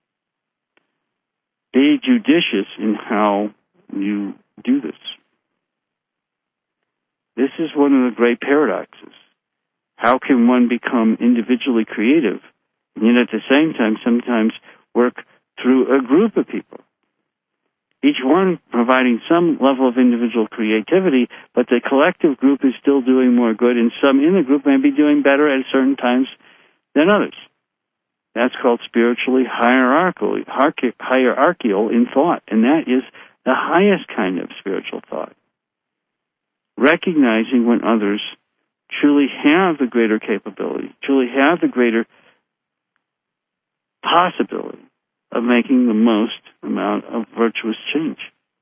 Speaker 1: Be judicious in how you do this. This is one of the great paradoxes. How can one become individually creative and yet at the same time sometimes work through a group of people? Each one providing some level of individual creativity, but the collective group is still doing more good, and some in the group may be doing better at certain times than others. That's called spiritually hierarchical in thought, and that is the highest kind of spiritual thought. Recognizing when others truly have the greater capability, truly have the greater possibility of making the most amount of virtuous change.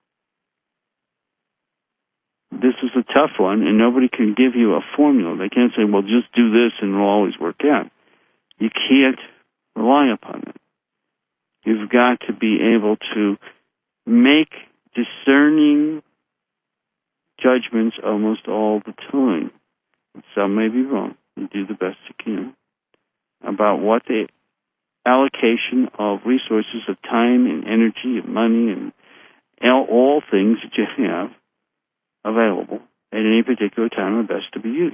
Speaker 1: This is a tough one, and nobody can give you a formula. They can't say, well, just do this and it'll always work out. You can't rely upon it. You've got to be able to make discerning judgments almost all the time. Some may be wrong. You do the best you can about what the allocation of resources of time and energy and money and all things that you have available at any particular time are best to be used.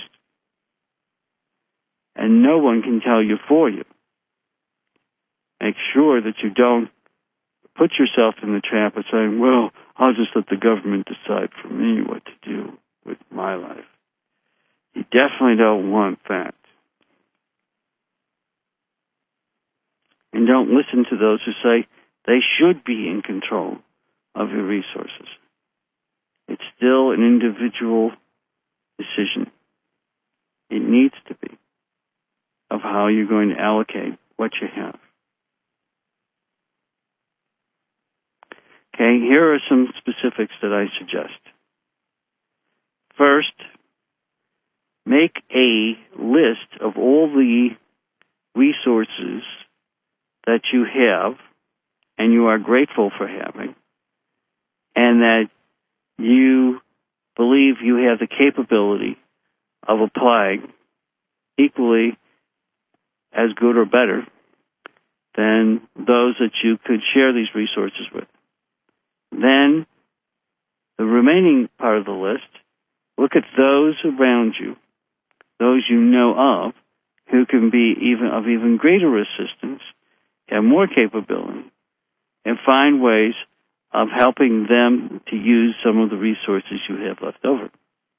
Speaker 1: And no one can tell you for you. Make sure that you don't put yourself in the trap of saying, well, I'll just let the government decide for me what to do with my life. You definitely don't want that. And don't listen to those who say they should be in control of your resources. It's still an individual decision. It needs to be, of how you're going to allocate what you have. Okay, here are some specifics that I suggest. First, make a list of all the resources that you have and you are grateful for having, and that you believe you have the capability of applying equally as good or better than those that you could share these resources with. Then, the remaining part of the list, look at those around you, those you know of, who can be of even greater assistance, have more capability, and find ways of helping them to use some of the resources you have left over.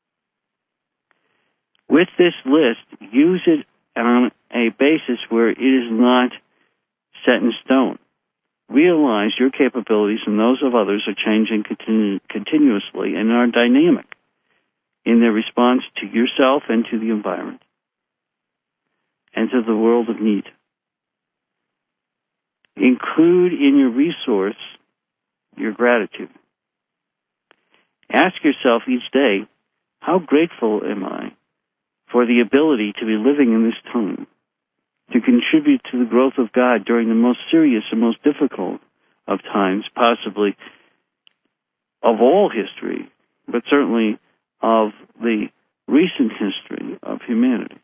Speaker 1: With this list, use it on a basis where it is not set in stone. Realize your capabilities and those of others are changing continuously and are dynamic in their response to yourself and to the environment and to the world of need. include in your resource your gratitude. Ask yourself each day, how grateful am I for the ability to be living in this time, to contribute to the growth of God during the most serious and most difficult of times, possibly of all history, but certainly of the recent history of humanity.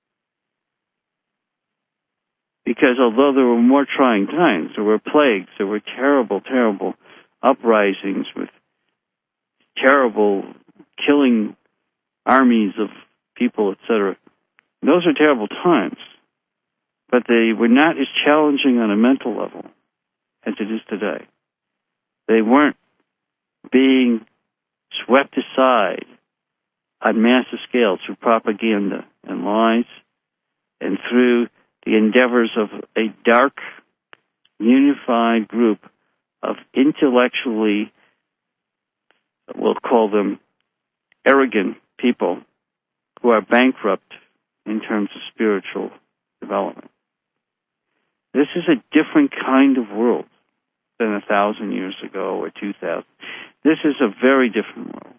Speaker 1: Because although there were more trying times, there were plagues, there were terrible, terrible uprisings with terrible killing armies of people, etc. Those are terrible times, but they were not as challenging on a mental level as it is today. They weren't being swept aside on massive scale through propaganda and lies and through the endeavors of a dark, unified group of intellectually, we'll call them arrogant people who are bankrupt in terms of spiritual development. This is a different kind of world than 1,000 years ago or 2,000. This is a very different world.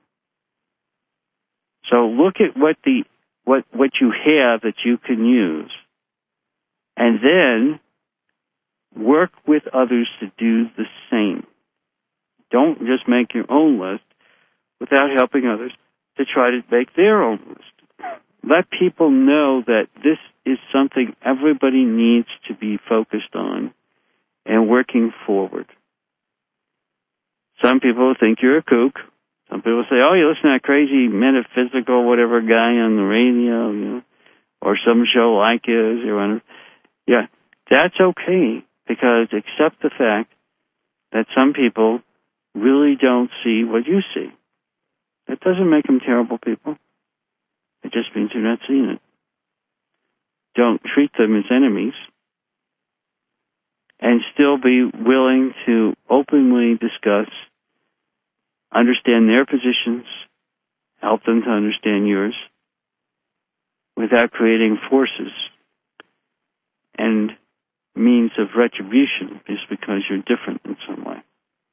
Speaker 1: So look at what you have that you can use, and then work with others to do the same. Don't just make your own list without helping others to try to make their own list. Let people know that this is something everybody needs to be focused on and working forward. Some people think you're a kook. Some people say, oh, you listen to that crazy metaphysical whatever guy on the radio, you know, or some show like his. Yeah, that's okay, because accept the fact that some people really don't see what you see. That doesn't make them terrible people. It just means you're not seeing it. Don't treat them as enemies, and still be willing to openly discuss, understand their positions, help them to understand yours, without creating forces and means of retribution just because you're different in some way.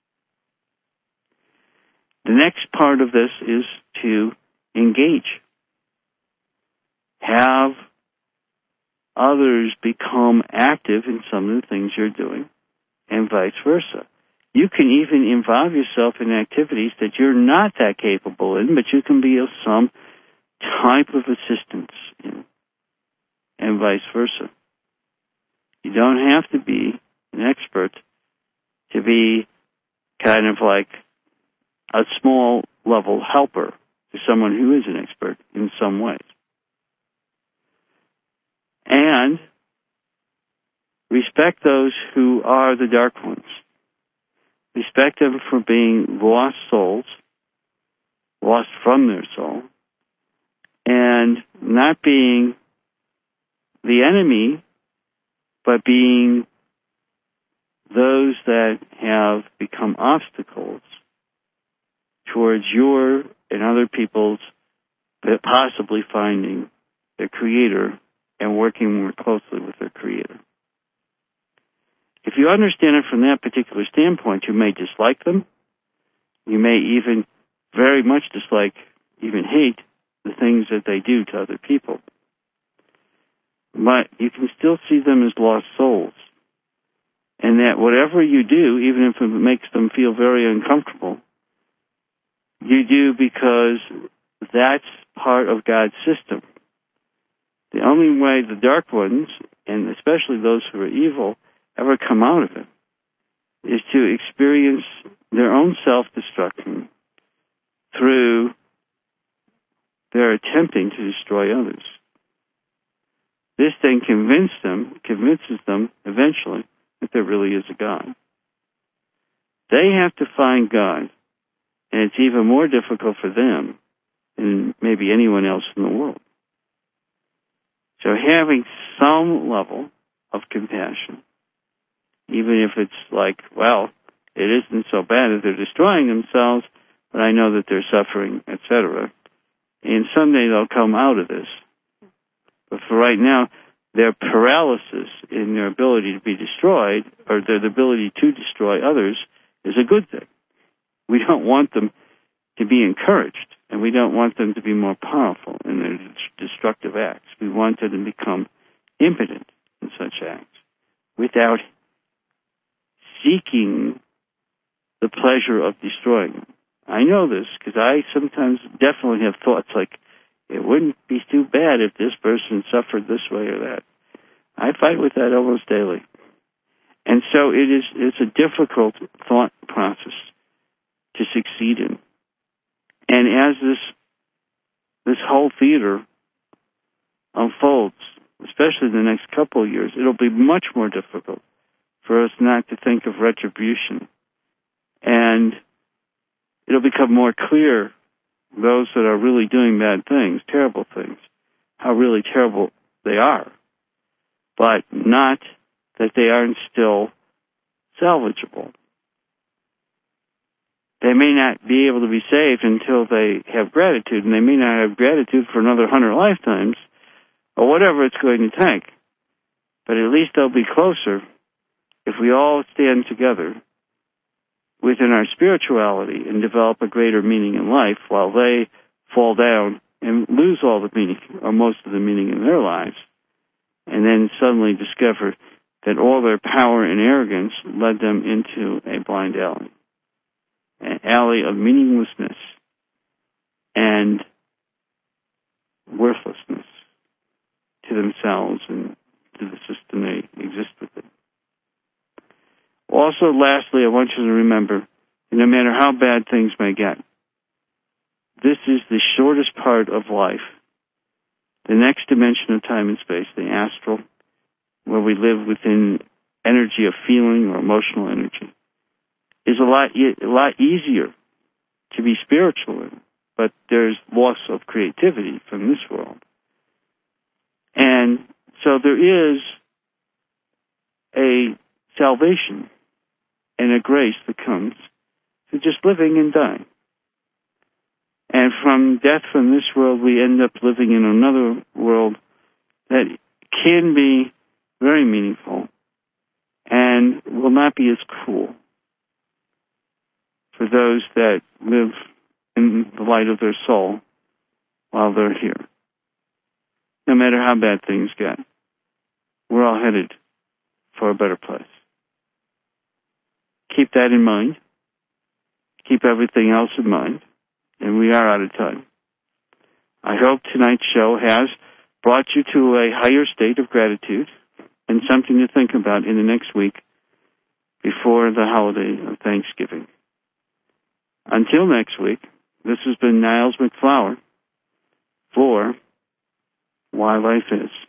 Speaker 1: The next part of this is to engage. Have others become active in some of the things you're doing, and vice versa. You can even involve yourself in activities that you're not that capable in, but you can be of some type of assistance in, and vice versa. You don't have to be an expert to be kind of like a small level helper to someone who is an expert in some ways. And respect those who are the dark ones. Respect them for being lost souls, lost from their soul, and not being the enemy, but being those that have become obstacles towards your and other people's possibly finding their Creator and working more closely with their Creator. If you understand it from that particular standpoint, you may dislike them. You may even very much dislike, even hate, the things that they do to other people. But you can still see them as lost souls. And that whatever you do, even if it makes them feel very uncomfortable, you do because that's part of God's system. The only way the dark ones, and especially those who are evil, ever come out of it is to experience their own self-destruction through their attempting to destroy others. This then convinces them eventually that there really is a God. They have to find God, and it's even more difficult for them than maybe anyone else in the world. So having some level of compassion, even if it's like, well, it isn't so bad that they're destroying themselves, but I know that they're suffering, etc. And someday they'll come out of this. But for right now, their paralysis in their ability to be destroyed, or their ability to destroy others, is a good thing. We don't want them to be encouraged, and we don't want them to be more powerful in their destructive acts. We want them to become impotent in such acts without seeking the pleasure of destroying them. I know this because I sometimes definitely have thoughts like, it wouldn't be too bad if this person suffered this way or that. I fight with that almost daily. And so it's a difficult thought process to succeed in. And as this whole theater unfolds, especially the next couple of years, it'll be much more difficult for us not to think of retribution. And it'll become more clear, those that are really doing bad things, terrible things, how really terrible they are, but not that they aren't still salvageable. They may not be able to be saved until they have gratitude, and they may not have gratitude for another 100 lifetimes, or whatever it's going to take. But at least they'll be closer if we all stand together within our spirituality and develop a greater meaning in life, while they fall down and lose all the meaning, or most of the meaning in their lives, and then suddenly discover that all their power and arrogance led them into a blind alley, an alley of meaninglessness and worthlessness to themselves and to the system they exist within. Also, lastly, I want you to remember, no matter how bad things may get, this is the shortest part of life. The next dimension of time and space, the astral, where we live within energy of feeling or emotional energy, is a lot easier to be spiritual in, but there's loss of creativity from this world. And so there is a salvation and a grace that comes to just living and dying. And from death from this world, we end up living in another world that can be very meaningful and will not be as cruel for those that live in the light of their soul while they're here. No matter how bad things get, we're all headed for a better place. Keep that in mind. Keep everything else in mind. And we are out of time. I hope tonight's show has brought you to a higher state of gratitude and something to think about in the next week before the holiday of Thanksgiving. Until next week, this has been Niles McFlower for Why Life Is.